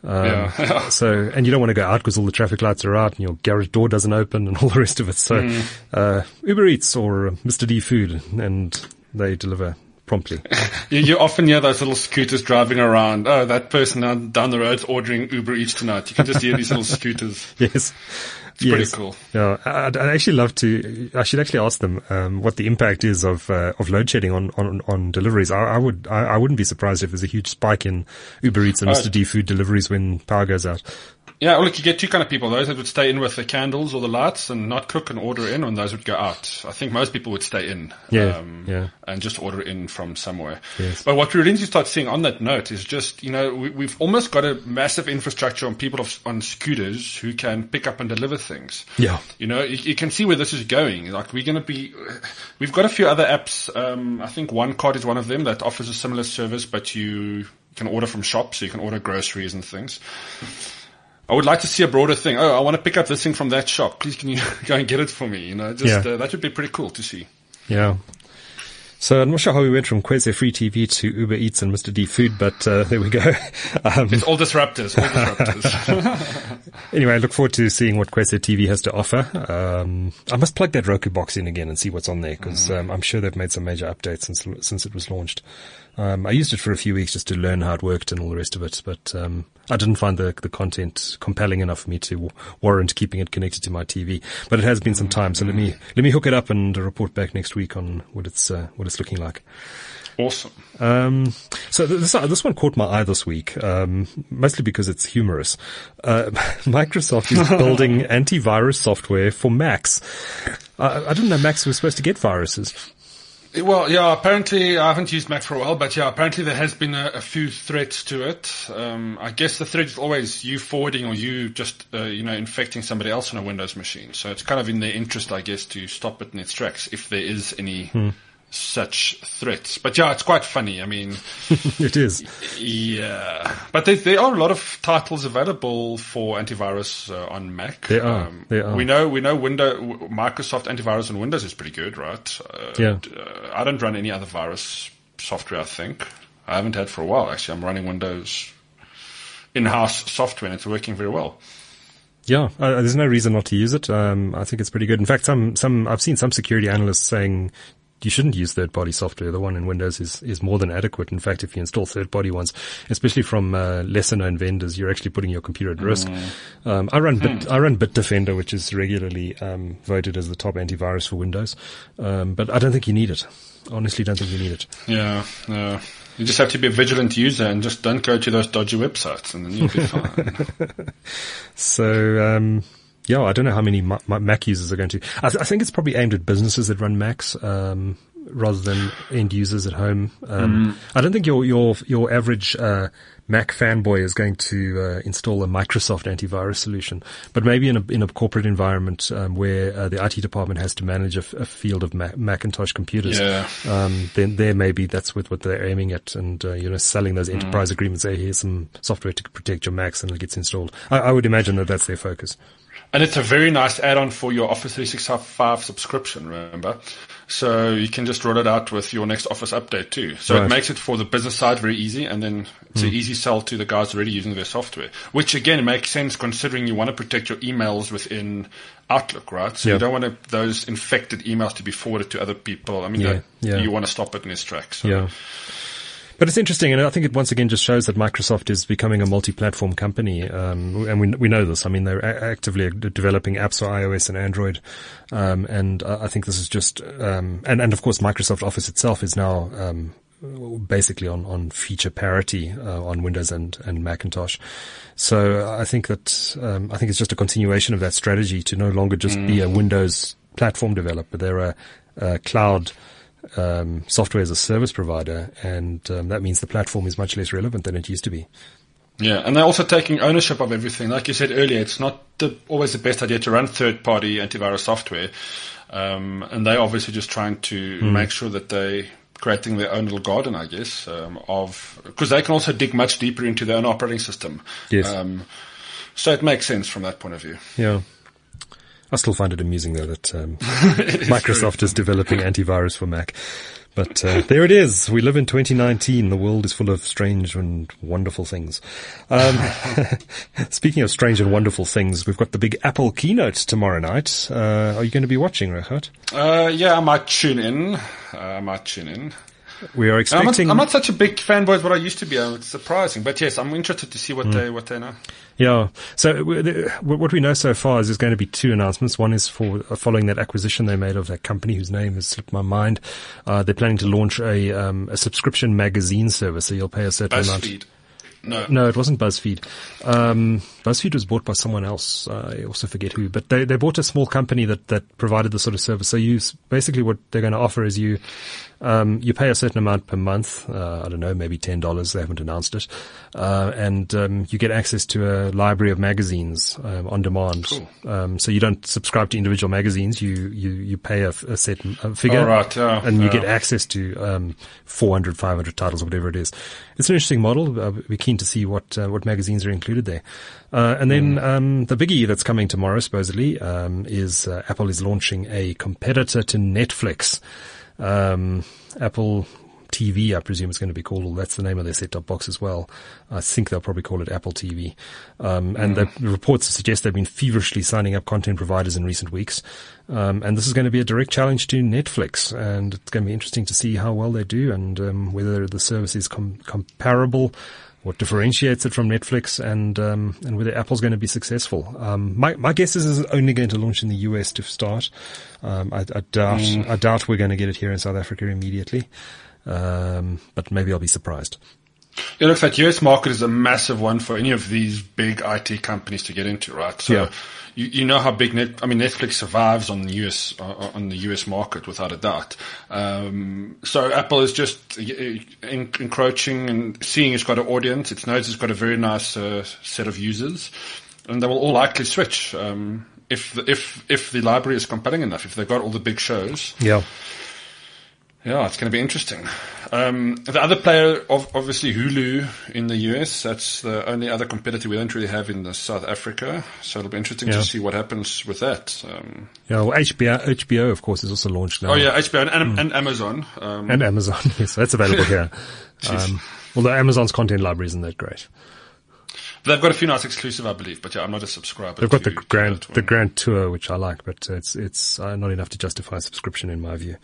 So, and you don't want to go out because all the traffic lights are out and your garage door doesn't open and all the rest of it. So, Uber Eats or Mr. D Food, and they deliver promptly. You often hear those little scooters driving around. Oh, that person down the road's ordering Uber Eats tonight. You can just hear these little scooters. Yes. It's pretty cool. Yeah, I'd actually love to. I should actually ask them what the impact is of load shedding on deliveries. I wouldn't be surprised if there's a huge spike in Uber Eats and Mr. D Food deliveries when power goes out. Yeah, well, look, you get two kind of people. Those that would stay in with the candles or the lights and not cook and order in, and those would go out. I think most people would stay in. And just order in from somewhere. Yes. But what we really need to start seeing on that note is just, we've almost got a massive infrastructure on people on scooters who can pick up and deliver things. Yeah. You can see where this is going. Like, we've got a few other apps. I think OneCart is one of them that offers a similar service, but you can order from shops, so you can order groceries and things. I would like to see a broader thing. Oh, I want to pick up this thing from that shop. Please, can you go and get it for me? That would be pretty cool to see. Yeah. So I'm not sure how we went from Kweze Free TV to Uber Eats and Mr. D Food, but there we go. It's all disruptors. Anyway, I look forward to seeing what Kweze TV has to offer. I must plug that Roku box in again and see what's on there, because I'm sure they've made some major updates since it was launched. I used it for a few weeks just to learn how it worked and all the rest of it, but I didn't find the content compelling enough for me to warrant keeping it connected to my TV. But it has been some time, so let me hook it up and report back next week on what it's looking like. Awesome. So this one caught my eye this week, mostly because it's humorous. Microsoft is building antivirus software for Macs. I didn't know Macs were supposed to get viruses. Well, yeah, apparently, I haven't used Mac for a while, but yeah, apparently there has been a few threats to it. I guess the threat is always you forwarding or you just, infecting somebody else on a Windows machine. So it's kind of in their interest, I guess, to stop it in its tracks if there is any such threats. But yeah, it's quite funny. I mean, it is. Yeah. But there are a lot of titles available for antivirus on Mac. There are. We know Microsoft antivirus on Windows is pretty good, right? I don't run any other virus software, I think. I haven't had for a while, actually. I'm running Windows in-house software, and it's working very well. Yeah, there's no reason not to use it. I think it's pretty good. In fact, I've seen some security analysts saying you shouldn't use third-party software. The one in Windows is more than adequate. In fact, if you install third-party ones, especially from lesser-known vendors, you're actually putting your computer at risk. I run Bitdefender, which is regularly voted as the top antivirus for Windows, but I don't think you need it. Honestly, don't think you need it. Yeah, no. You just have to be a vigilant user and just don't go to those dodgy websites, and then you'll be fine. So, yeah, I don't know how many Mac users are going to. I think it's probably aimed at businesses that run Macs rather than end users at home. I don't think your average Mac fanboy is going to install a Microsoft antivirus solution, but maybe in a corporate environment where the IT department has to manage a field of Macintosh computers. Yeah. Then there maybe that's what they're aiming at, and selling those enterprise agreements. Say, here's some software to protect your Macs, and it gets installed. I would imagine that's their focus. And it's a very nice add-on for your Office 365 subscription, remember? So you can just roll it out with your next Office update too. So It makes it for the business side very easy, and then it's an easy sell to the guys already using their software, which again makes sense considering you want to protect your emails within Outlook, right? So you don't want those infected emails to be forwarded to other people. I mean, you want to stop it in its tracks. So. Yeah. But it's interesting, and I think it once again just shows that Microsoft is becoming a multi-platform company, and we know this. I mean, they're actively developing apps for iOS and Android, and I think this is just, and of course Microsoft Office itself is now basically on feature parity on Windows and Macintosh. So I think that I think it's just a continuation of that strategy to no longer just be a Windows platform developer. They're a cloud software as a service provider, and that means the platform is much less relevant than it used to be. Yeah, and they're also taking ownership of everything. Like you said earlier, it's not always the best idea to run third-party antivirus software, and they're obviously just trying to make sure that they creating their own little garden, I guess, because they can also dig much deeper into their own operating system. Yes. So it makes sense from that point of view. Yeah. I still find it amusing though that Microsoft is developing antivirus for Mac. But there it is. We live in 2019. The world is full of strange and wonderful things. Speaking of strange and wonderful things, we've got the big Apple keynote tomorrow night. Are you going to be watching, Regardt? Yeah, I might tune in. We are expecting. I'm not such a big fanboy as what I used to be. It's surprising, but yes, I'm interested to see what they know. Yeah. So what we know so far is there's going to be two announcements. One is for following that acquisition they made of that company whose name has slipped my mind. They're planning to launch a subscription magazine service, so you'll pay a certain amount. No, it wasn't BuzzFeed. BuzzFeed was bought by someone else. I also forget who, but they bought a small company that provided the sort of service. So basically what they're going to offer is you pay a certain amount per month. I don't know, maybe $10. They haven't announced it. And you get access to a library of magazines, on demand. Cool. So you don't subscribe to individual magazines. You pay a set figure. Oh, right, yeah, and you get access to, 400, 500 titles or whatever it is. It's an interesting model. We're keen to see what magazines are included there. And then, the biggie that's coming tomorrow, supposedly, is, Apple is launching a competitor to Netflix. Apple TV, I presume it's going to be called, or that's the name of their set-top box as well. I think they'll probably call it Apple TV. And the reports suggest they've been feverishly signing up content providers in recent weeks. And this is going to be a direct challenge to Netflix, and it's going to be interesting to see how well they do and whether the service is comparable, what differentiates it from Netflix, and whether Apple's going to be successful. My guess is it's only going to launch in the US to start. I doubt we're going to get it here in South Africa immediately. But maybe I'll be surprised. It looks like US market is a massive one for any of these big IT companies to get into, right? So yeah. You know how big Netflix survives on the US market without a doubt. So Apple is just encroaching and seeing it's got an audience. It knows it's got a very nice set of users, and they will all likely switch if the library is compelling enough. If they've got all the big shows. Yeah. Yeah, it's going to be interesting. The other player, obviously Hulu in the US, that's the only other competitor we don't really have in South Africa. So it'll be interesting to see what happens with that. Well, HBO, of course, is also launched now. Oh yeah, HBO and Amazon. And Amazon, yes, that's available here. Although Amazon's content library isn't that great. They've got a few nice exclusive, I believe, but yeah, I'm not a subscriber. They've got the Grand Tour, which I like, but it's not enough to justify a subscription in my view.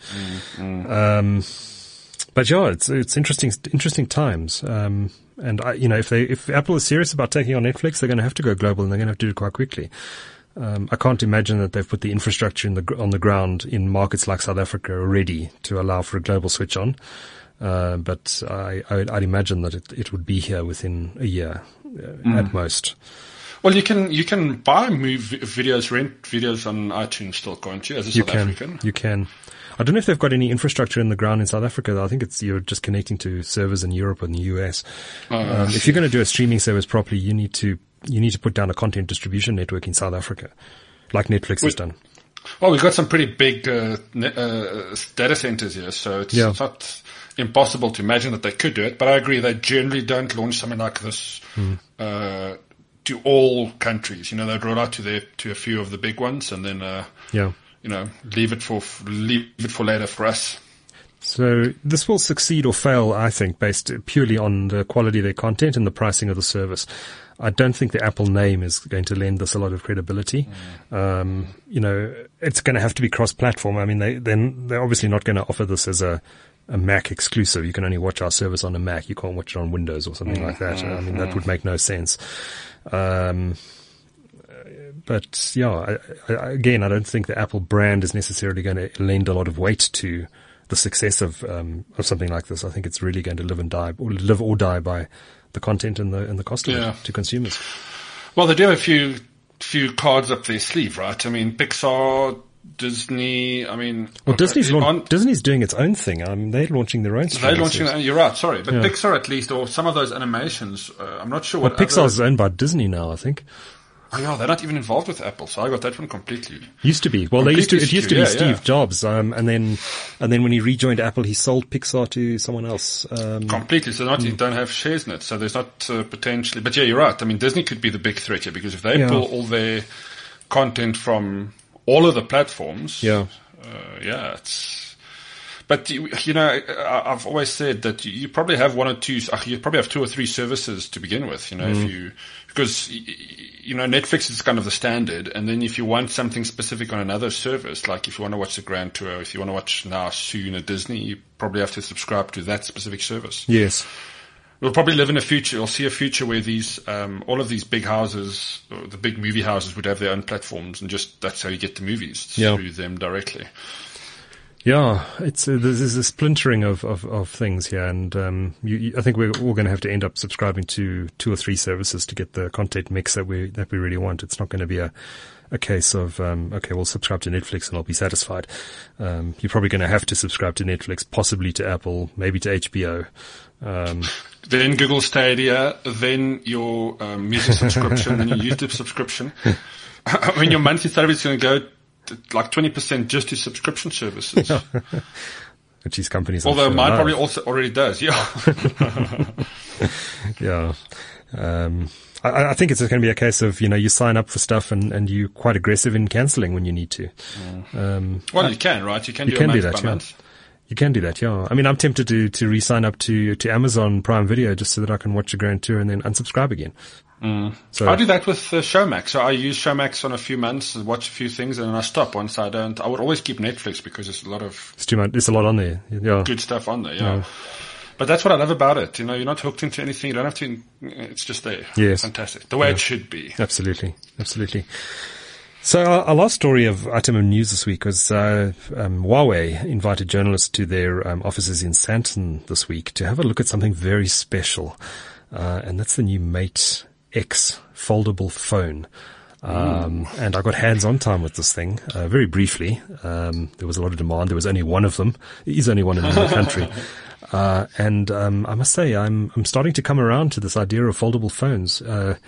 But yeah, it's interesting times. And if Apple is serious about taking on Netflix, they're going to have to go global, and they're going to have to do it quite quickly. I can't imagine that they've put the infrastructure on the ground in markets like South Africa already to allow for a global switch on. But I'd imagine that it would be here within a year at most. Well, you can buy rent videos on iTunes still, can't you? As a South African, you can. I don't know if they've got any infrastructure in the ground in South Africa, though. I think you're just connecting to servers in Europe and the US. If you're going to do a streaming service properly, you need to put down a content distribution network in South Africa, like Netflix has done. Well, we've got some pretty big data centers here, so it's not impossible to imagine that they could do it. But I agree, they generally don't launch something like this to all countries. They'd roll out to a few of the big ones, and then leave it for later for us. So this will succeed or fail, I think, based purely on the quality of their content and the pricing of the service. I don't think the Apple name is going to lend this a lot of credibility. It's going to have to be cross-platform. I mean, they're obviously not going to offer this as a Mac exclusive. You can only watch our service on a Mac. You can't watch it on Windows or something like that. I mean, that would make no sense. But yeah, I don't think the Apple brand is necessarily going to lend a lot of weight to the success of something like this. I think it's really going to live or die by the content and the cost of it to consumers. Well, they do have a few cards up their sleeve, right? I mean, Pixar, Disney. I mean, Disney's doing its own thing. I mean, they're launching their own. They're launching. You're right. Sorry, but Pixar at least, or some of those animations. I'm not sure what. Pixar's owned by Disney now, I think. Oh yeah, they're not even involved with Apple, so I got that one completely. Used to be. Well, it used to be Steve Jobs, and then when he rejoined Apple, he sold Pixar to someone else. Completely. So you don't have shares in it, so there's not potentially. But yeah, you're right. I mean, Disney could be the big threat here, because if they pull all their content from all of the platforms, it's. But you know, I've always said that you probably have you probably have 2 or 3 services to begin with. You know, because you know, Netflix is kind of the standard, and then if you want something specific on another service, like if you want to watch the Grand Tour, if you want to watch now soon at Disney, you probably have to subscribe to that specific service. Yes. We'll probably live in a future, we'll see a future where these, all of these big houses, the big movie houses would have their own platforms, and just that's how you get the movies through them directly. Yeah, there's a splintering of things here, and I think we're all going to have to end up subscribing to 2 or 3 services to get the content mix that we really want. It's not going to be a case of okay, we'll subscribe to Netflix and I'll be satisfied. You're probably going to have to subscribe to Netflix, possibly to Apple, maybe to HBO. Then Google Stadia, then your music subscription, then your YouTube subscription. I mean, your monthly salary is going to go like 20% just to subscription services. Which these companies, although mine probably also already does, yeah. I think it's going to be a case of, you know, you sign up for stuff and you're quite aggressive in cancelling when you need to. Well, you can, right? You can do that, by month. You can do that, yeah. I mean, I'm tempted to re-sign up to Amazon Prime Video just so that I can watch a Grand Tour and then unsubscribe again. So I do that with Showmax. So I use Showmax on a few months, watch a few things, and then I stop once I don't. I would always keep Netflix because there's a lot of there's a lot on there. Yeah, good stuff on there. Yeah. But that's what I love about it. You know, you're not hooked into anything. You don't have to. It's just there. Yes, fantastic. The way it should be. Absolutely. So our last story of item of news this week was Huawei invited journalists to their offices in Sandton this week to have a look at something very special, and that's the new Mate X foldable phone. And I got hands-on time with this thing, very briefly. There was a lot of demand. There was only one of them. There is only one in the country. And I must say, I'm starting to come around to this idea of foldable phones.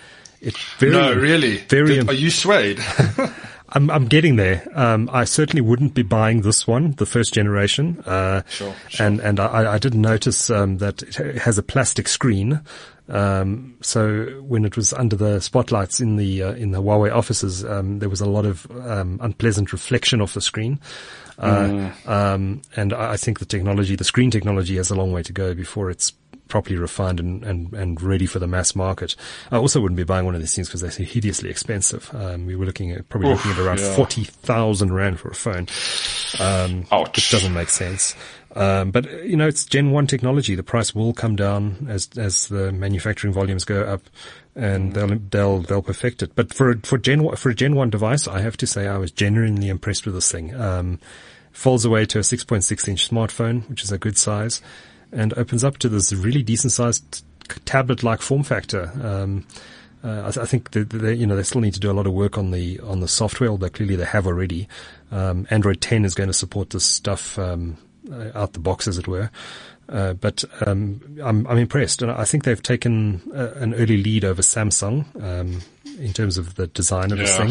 Are you swayed? I'm getting there. I certainly wouldn't be buying this one, the first generation. Sure. And I did notice, that it has a plastic screen. So when it was under the spotlights in the Huawei offices, there was a lot of, unpleasant reflection off the screen. And I think the screen technology has a long way to go before it's properly refined and ready for the mass market. I also wouldn't be buying one of these things because they're hideously expensive. We were looking at around 40,000 Rand for a phone. Which doesn't make sense. But you know, it's Gen 1 technology. The price will come down as the manufacturing volumes go up, and they'll perfect it. But for a Gen 1 device, I have to say I was genuinely impressed with this thing. Folds away to a 6.6-inch smartphone, which is a good size, and opens up to this really decent sized tablet-like form factor. I think they still need to do a lot of work on the software, although clearly they have already. Android 10 is going to support this stuff out the box, as it were. But I'm impressed, and I think they've taken an early lead over Samsung in terms of the design of this thing.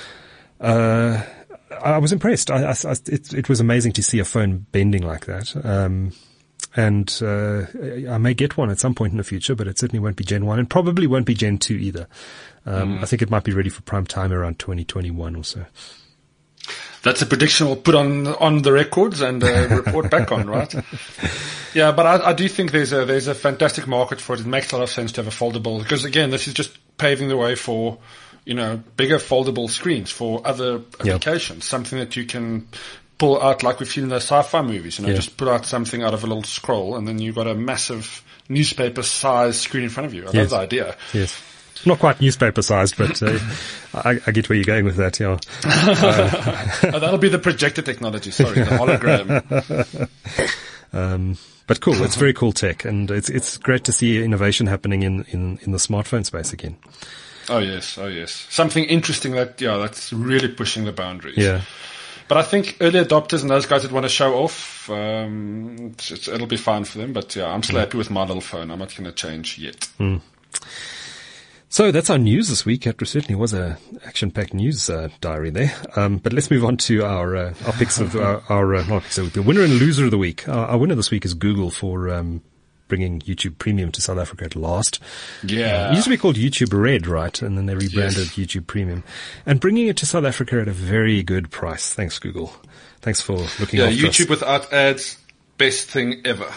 I was impressed. It was amazing to see a phone bending like that. And I may get one at some point in the future, but it certainly won't be Gen 1 and probably won't be Gen 2 either. I think it might be ready for prime time around 2021 or so. That's a prediction we'll put on the records and report back on, right? Yeah, but I do think there's a fantastic market for it. It makes a lot of sense to have a foldable, because again, this is just paving the way for, you know, bigger foldable screens for other applications. Something that you can pull out, like we've seen in those sci-fi movies, you know, just pull out something out of a little scroll and then you've got a massive newspaper-sized screen in front of you. I love the idea. Yes. Not quite newspaper-sized, but I get where you're going with that, yeah. That'll be the projector technology, sorry, the hologram. But cool, it's very cool tech, and it's great to see innovation happening in the smartphone space again. Oh yes. Something interesting that's really pushing the boundaries. Yeah. But I think early adopters and those guys that want to show off, it'll be fine for them. But yeah, I'm still happy with my little phone. I'm not going to change yet. So that's our news this week. It certainly was a action-packed news diary there. But let's move on to our picks of the winner and loser of the week. Our winner this week is Google for bringing YouTube Premium to South Africa at last. Yeah. It used to be called YouTube Red, right? And then they rebranded YouTube Premium. And bringing it to South Africa at a very good price. Thanks, Google. Thanks for looking after us. Yeah, YouTube without ads, best thing ever.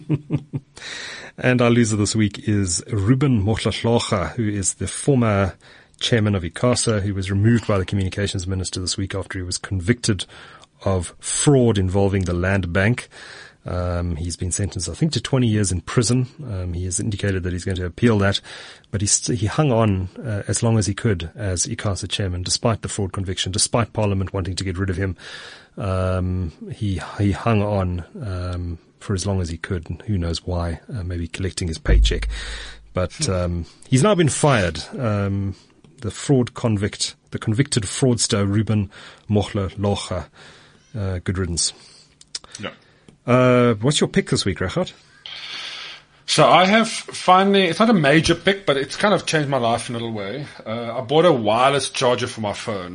And our loser this week is Ruben Mohlahlocha, who is the former chairman of ICASA, who was removed by the communications minister this week after he was convicted of fraud involving the Land Bank. He's been sentenced, I think, to 20 years in prison. He has indicated that he's going to appeal that, but he hung on as long as he could as ICASA chairman, despite the fraud conviction, despite Parliament wanting to get rid of him. He hung on for as long as he could, and who knows why, maybe collecting his paycheck. But he's now been fired. The convicted fraudster Ruben Mohlahlocha. Good riddance. Yeah. What's your pick this week, Regardt? So I have finally, it's not a major pick, but it's kind of changed my life in a little way. I bought a wireless charger for my phone.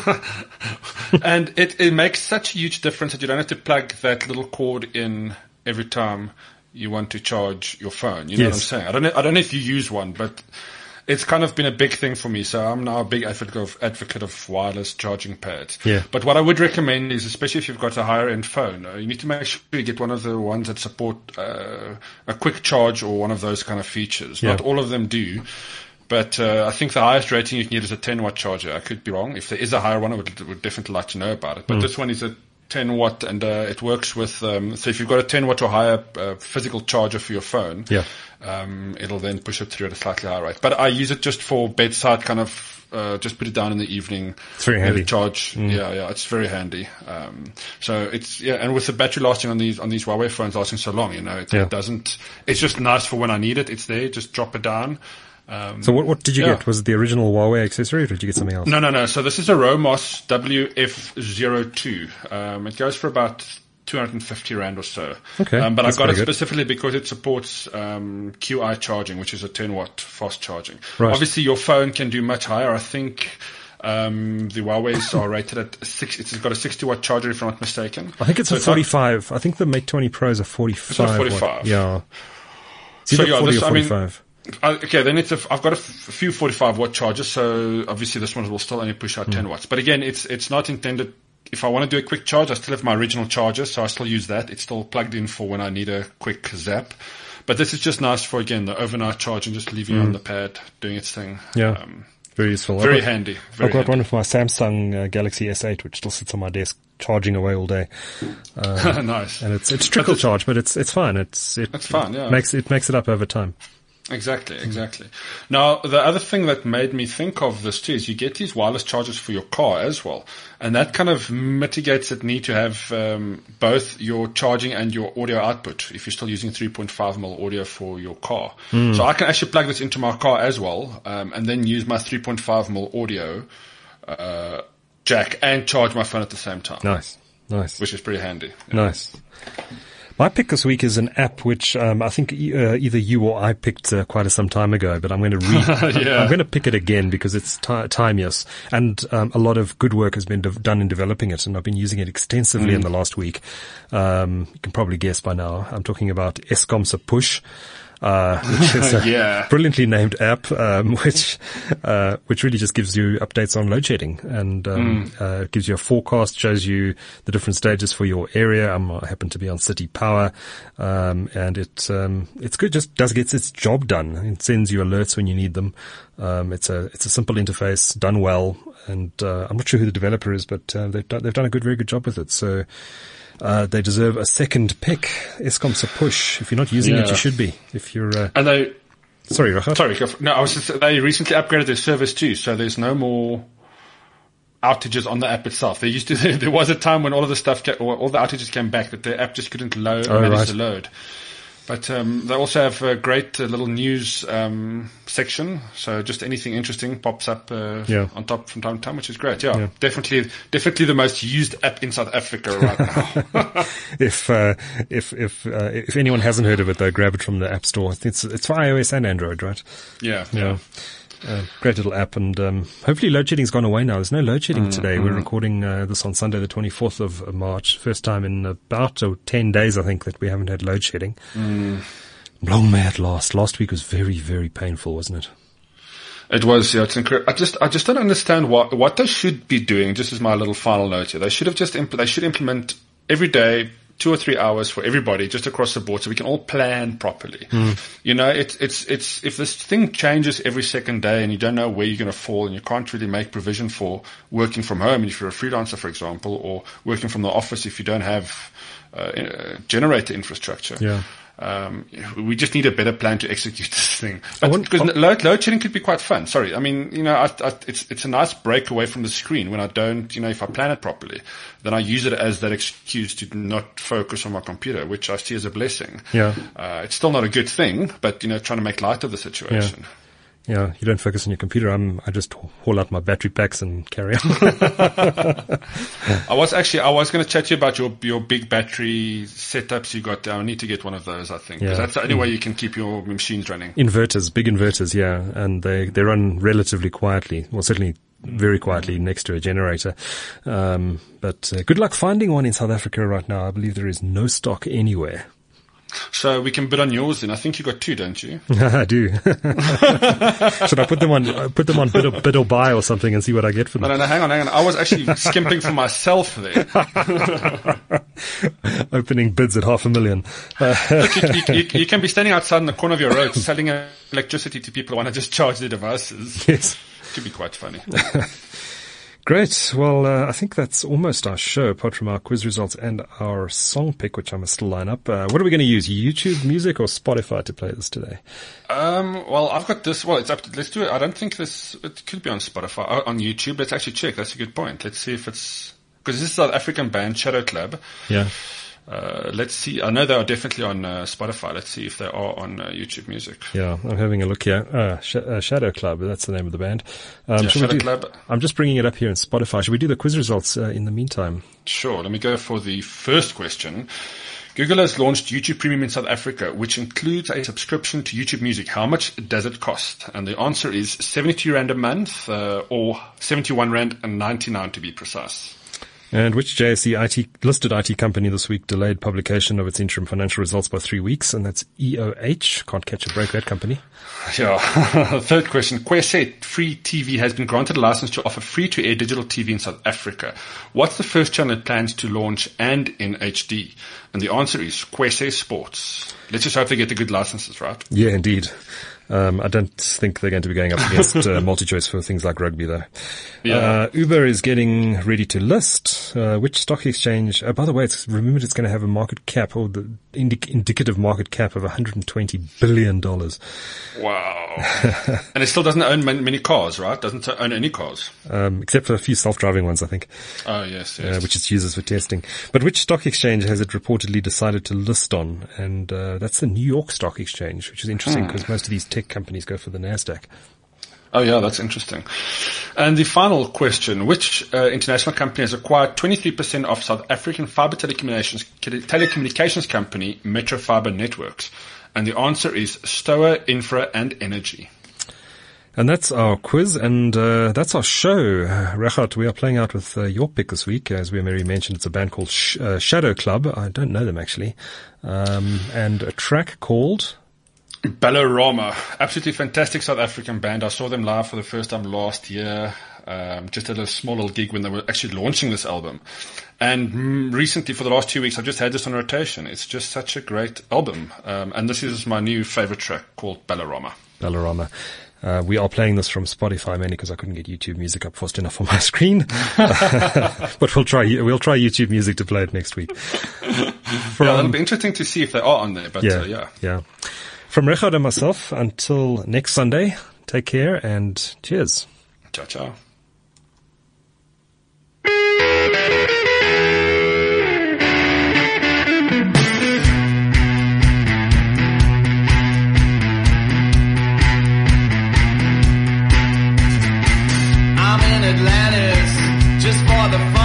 And it makes such a huge difference that you don't have to plug that little cord in every time you want to charge your phone. You know what I'm saying? I don't know if you use one, but it's kind of been a big thing for me. So I'm now a big advocate of wireless charging pads. Yeah. But what I would recommend is, especially if you've got a higher end phone, you need to make sure you get one of the ones that support a quick charge or one of those kind of features. Yeah. Not all of them do. But I think the highest rating you can get is a 10-watt charger. I could be wrong. If there is a higher one, I would definitely like to know about it. But this one is a 10-watt, and it works with so if you've got a 10-watt or higher physical charger for your phone, it'll then push it through at a slightly higher rate. But I use it just for bedside kind of, just put it down in the evening. It's very handy. Charge. Yeah, it's very handy. So it's, and with the battery lasting on these Huawei phones lasting so long, it doesn't, it's just nice for when I need it. It's there, just drop it down. So what did you get? Was it the original Huawei accessory, or did you get something else? No. So this is a Romos WF02. It goes for about 250 Rand or so. Okay. But I got it specifically because it supports QI charging, which is a 10-watt fast charging. Right. Obviously, your phone can do much higher. I think the Huawei's are rated at 6. It's got a 60-watt charger, if I'm not mistaken. I think it's a 45. I think the Mate 20 Pro is a 45. It's a 45. Watt. Yeah. It's either 40 or 45. Okay, then I've got a few 45-watt chargers, so obviously this one will still only push out 10 watts. But again, it's not intended. If I want to do a quick charge, I still have my original charger, so I still use that. It's still plugged in for when I need a quick zap. But this is just nice for, again, the overnight charge and just leaving it on the pad doing its thing. Yeah. Very useful. Very handy. I've got one of my Samsung Galaxy S8, which still sits on my desk charging away all day. Nice. And it's trickle charge, but it's fine. It's fine, yeah. Makes it up over time. Exactly. Now, the other thing that made me think of this too is you get these wireless chargers for your car as well. And that kind of mitigates the need to have both your charging and your audio output if you're still using 3.5mm audio for your car. So I can actually plug this into my car as well, and then use my 3.5mm audio jack and charge my phone at the same time. Nice. Which is pretty handy. Yeah. Nice. My pick this week is an app which I think either you or I picked quite some time ago, but I'm going to I'm going to pick it again because it's timeless, and a lot of good work has been done in developing it, and I've been using it extensively in the last week. You can probably guess by now. I'm talking about Eskom's Push. Which is a brilliantly named app, which really just gives you updates on load shedding and, gives you a forecast, shows you the different stages for your area. I happen to be on City Power, and it's good, just gets its job done. It sends you alerts when you need them. It's a simple interface, done well, and, I'm not sure who the developer is, but, they've done a very good job with it. So, they deserve a second pick. Eskom's Push. If you're not using it, you should be. If you're, sorry, Regardt. No, they recently upgraded their service too, so there's no more outages on the app itself. There was a time when all of the stuff, all the outages came back, but the app just couldn't manage to load. But they also have a great little news section. So just anything interesting pops up on top from time to time, which is great. Yeah. Definitely the most used app in South Africa right now. If anyone hasn't heard of it, though, grab it from the App Store. It's for iOS and Android, right? Yeah. Great little app, and hopefully load shedding's gone away now. There's no load shedding today. We're recording this on Sunday, the 24th of March. First time in about 10 days, I think, that we haven't had load shedding. Long may it last. Last week was very, very painful, wasn't it? It was, yeah. It's incredible. I just don't understand what they should be doing. Just as my little final note here, they should have they should implement every day 2 or 3 hours for everybody just across the board so we can all plan properly. You know, it's if this thing changes every second day and you don't know where you're going to fall and you can't really make provision for working from home, if you're a freelancer, for example, or working from the office if you don't have generator infrastructure. Yeah. We just need a better plan to execute this thing. Because load shedding could be quite fun. Sorry. I mean, you know, it's a nice break away from the screen when I don't, you know, if I plan it properly, then I use it as that excuse to not focus on my computer, which I see as a blessing. Yeah. It's still not a good thing, but, you know, trying to make light of the situation. Yeah, you don't focus on your computer. I just haul out my battery packs and carry on. I was going to chat to you about your big battery setups you got. I need to get one of those, I think. Because that's the only way you can keep your machines running. Inverters, big inverters, yeah. And they run relatively quietly. Well, certainly very quietly next to a generator. But good luck finding one in South Africa right now. I believe there is no stock anywhere. So we can bid on yours then. I think you got 2, don't you? I do. Should I put them on bid or buy or something and see what I get for them? No, hang on. I was actually skimping for myself there. Opening bids at 500,000. Look, you can be standing outside in the corner of your road selling electricity to people who want to just charge their devices. Yes. It could be quite funny. Great. Well, I think that's almost our show, apart from our quiz results and our song pick, which I must still line up. What are we going to use? YouTube Music or Spotify to play this today? Well, I've got this. Well, it's up to, let's do it. I don't think it could be on Spotify, on YouTube. Let's actually check. That's a good point. Let's see if it's, because this is South African band, Shadow Club. Yeah. Let's see. I know they are definitely on Spotify. Let's see if they are on YouTube Music. Yeah, I'm having a look here. Shadow Club, that's the name of the band. Shadow Club. I'm just bringing it up here in Spotify. Should we do the quiz results in the meantime? Sure. Let me go for the first question. Google has launched YouTube Premium in South Africa, which includes a subscription to YouTube Music. How much does it cost? And the answer is 72 Rand a month, or 71 Rand and 99 to be precise. And which JSE listed IT company this week delayed publication of its interim financial results by 3 weeks? And that's EOH. Can't catch a break, that company. Yeah. Third question. Kwese Free TV has been granted a license to offer free-to-air digital TV in South Africa. What's the first channel it plans to launch and in HD? And the answer is Kwese Sports. Let's just hope they get the good licenses, right? Yeah, indeed. I don't think they're going to be going up against MultiChoice for things like rugby, though. Yeah. Uber is getting ready to list. Which stock exchange? By the way, it's going to have a market cap, or the indicative market cap of $120 billion. Wow. And it still doesn't own many cars, right? Doesn't own any cars. Except for a few self-driving ones, I think. Oh, yes. Which it uses for testing. But which stock exchange has it reportedly decided to list on? And that's the New York Stock Exchange, which is interesting because most of these tech companies go for the NASDAQ. Oh, yeah, that's interesting. And the final question, which international company has acquired 23% of South African fiber telecommunications company Metro Fiber Networks? And the answer is Stoa Infra and Energy. And that's our quiz, and that's our show. Regardt, we are playing out with your pick this week. As we already mentioned, it's a band called Shadow Club. I don't know them, actually. And a track called Ballerama. Absolutely fantastic South African band. I saw them live for the first time last year. Just at a small little gig when they were actually launching this album. And recently, for the last 2 weeks, I've just had this on rotation. It's just such a great album. And this is my new favorite track called Ballerama. Ballerama. We are playing this from Spotify mainly because I couldn't get YouTube Music up fast enough on my screen. But we'll try YouTube Music to play it next week. It'll be interesting to see if they are on there. But yeah. From Regardt and myself, until next Sunday, take care and cheers. Ciao, ciao. I'm in Atlantis just for the fun.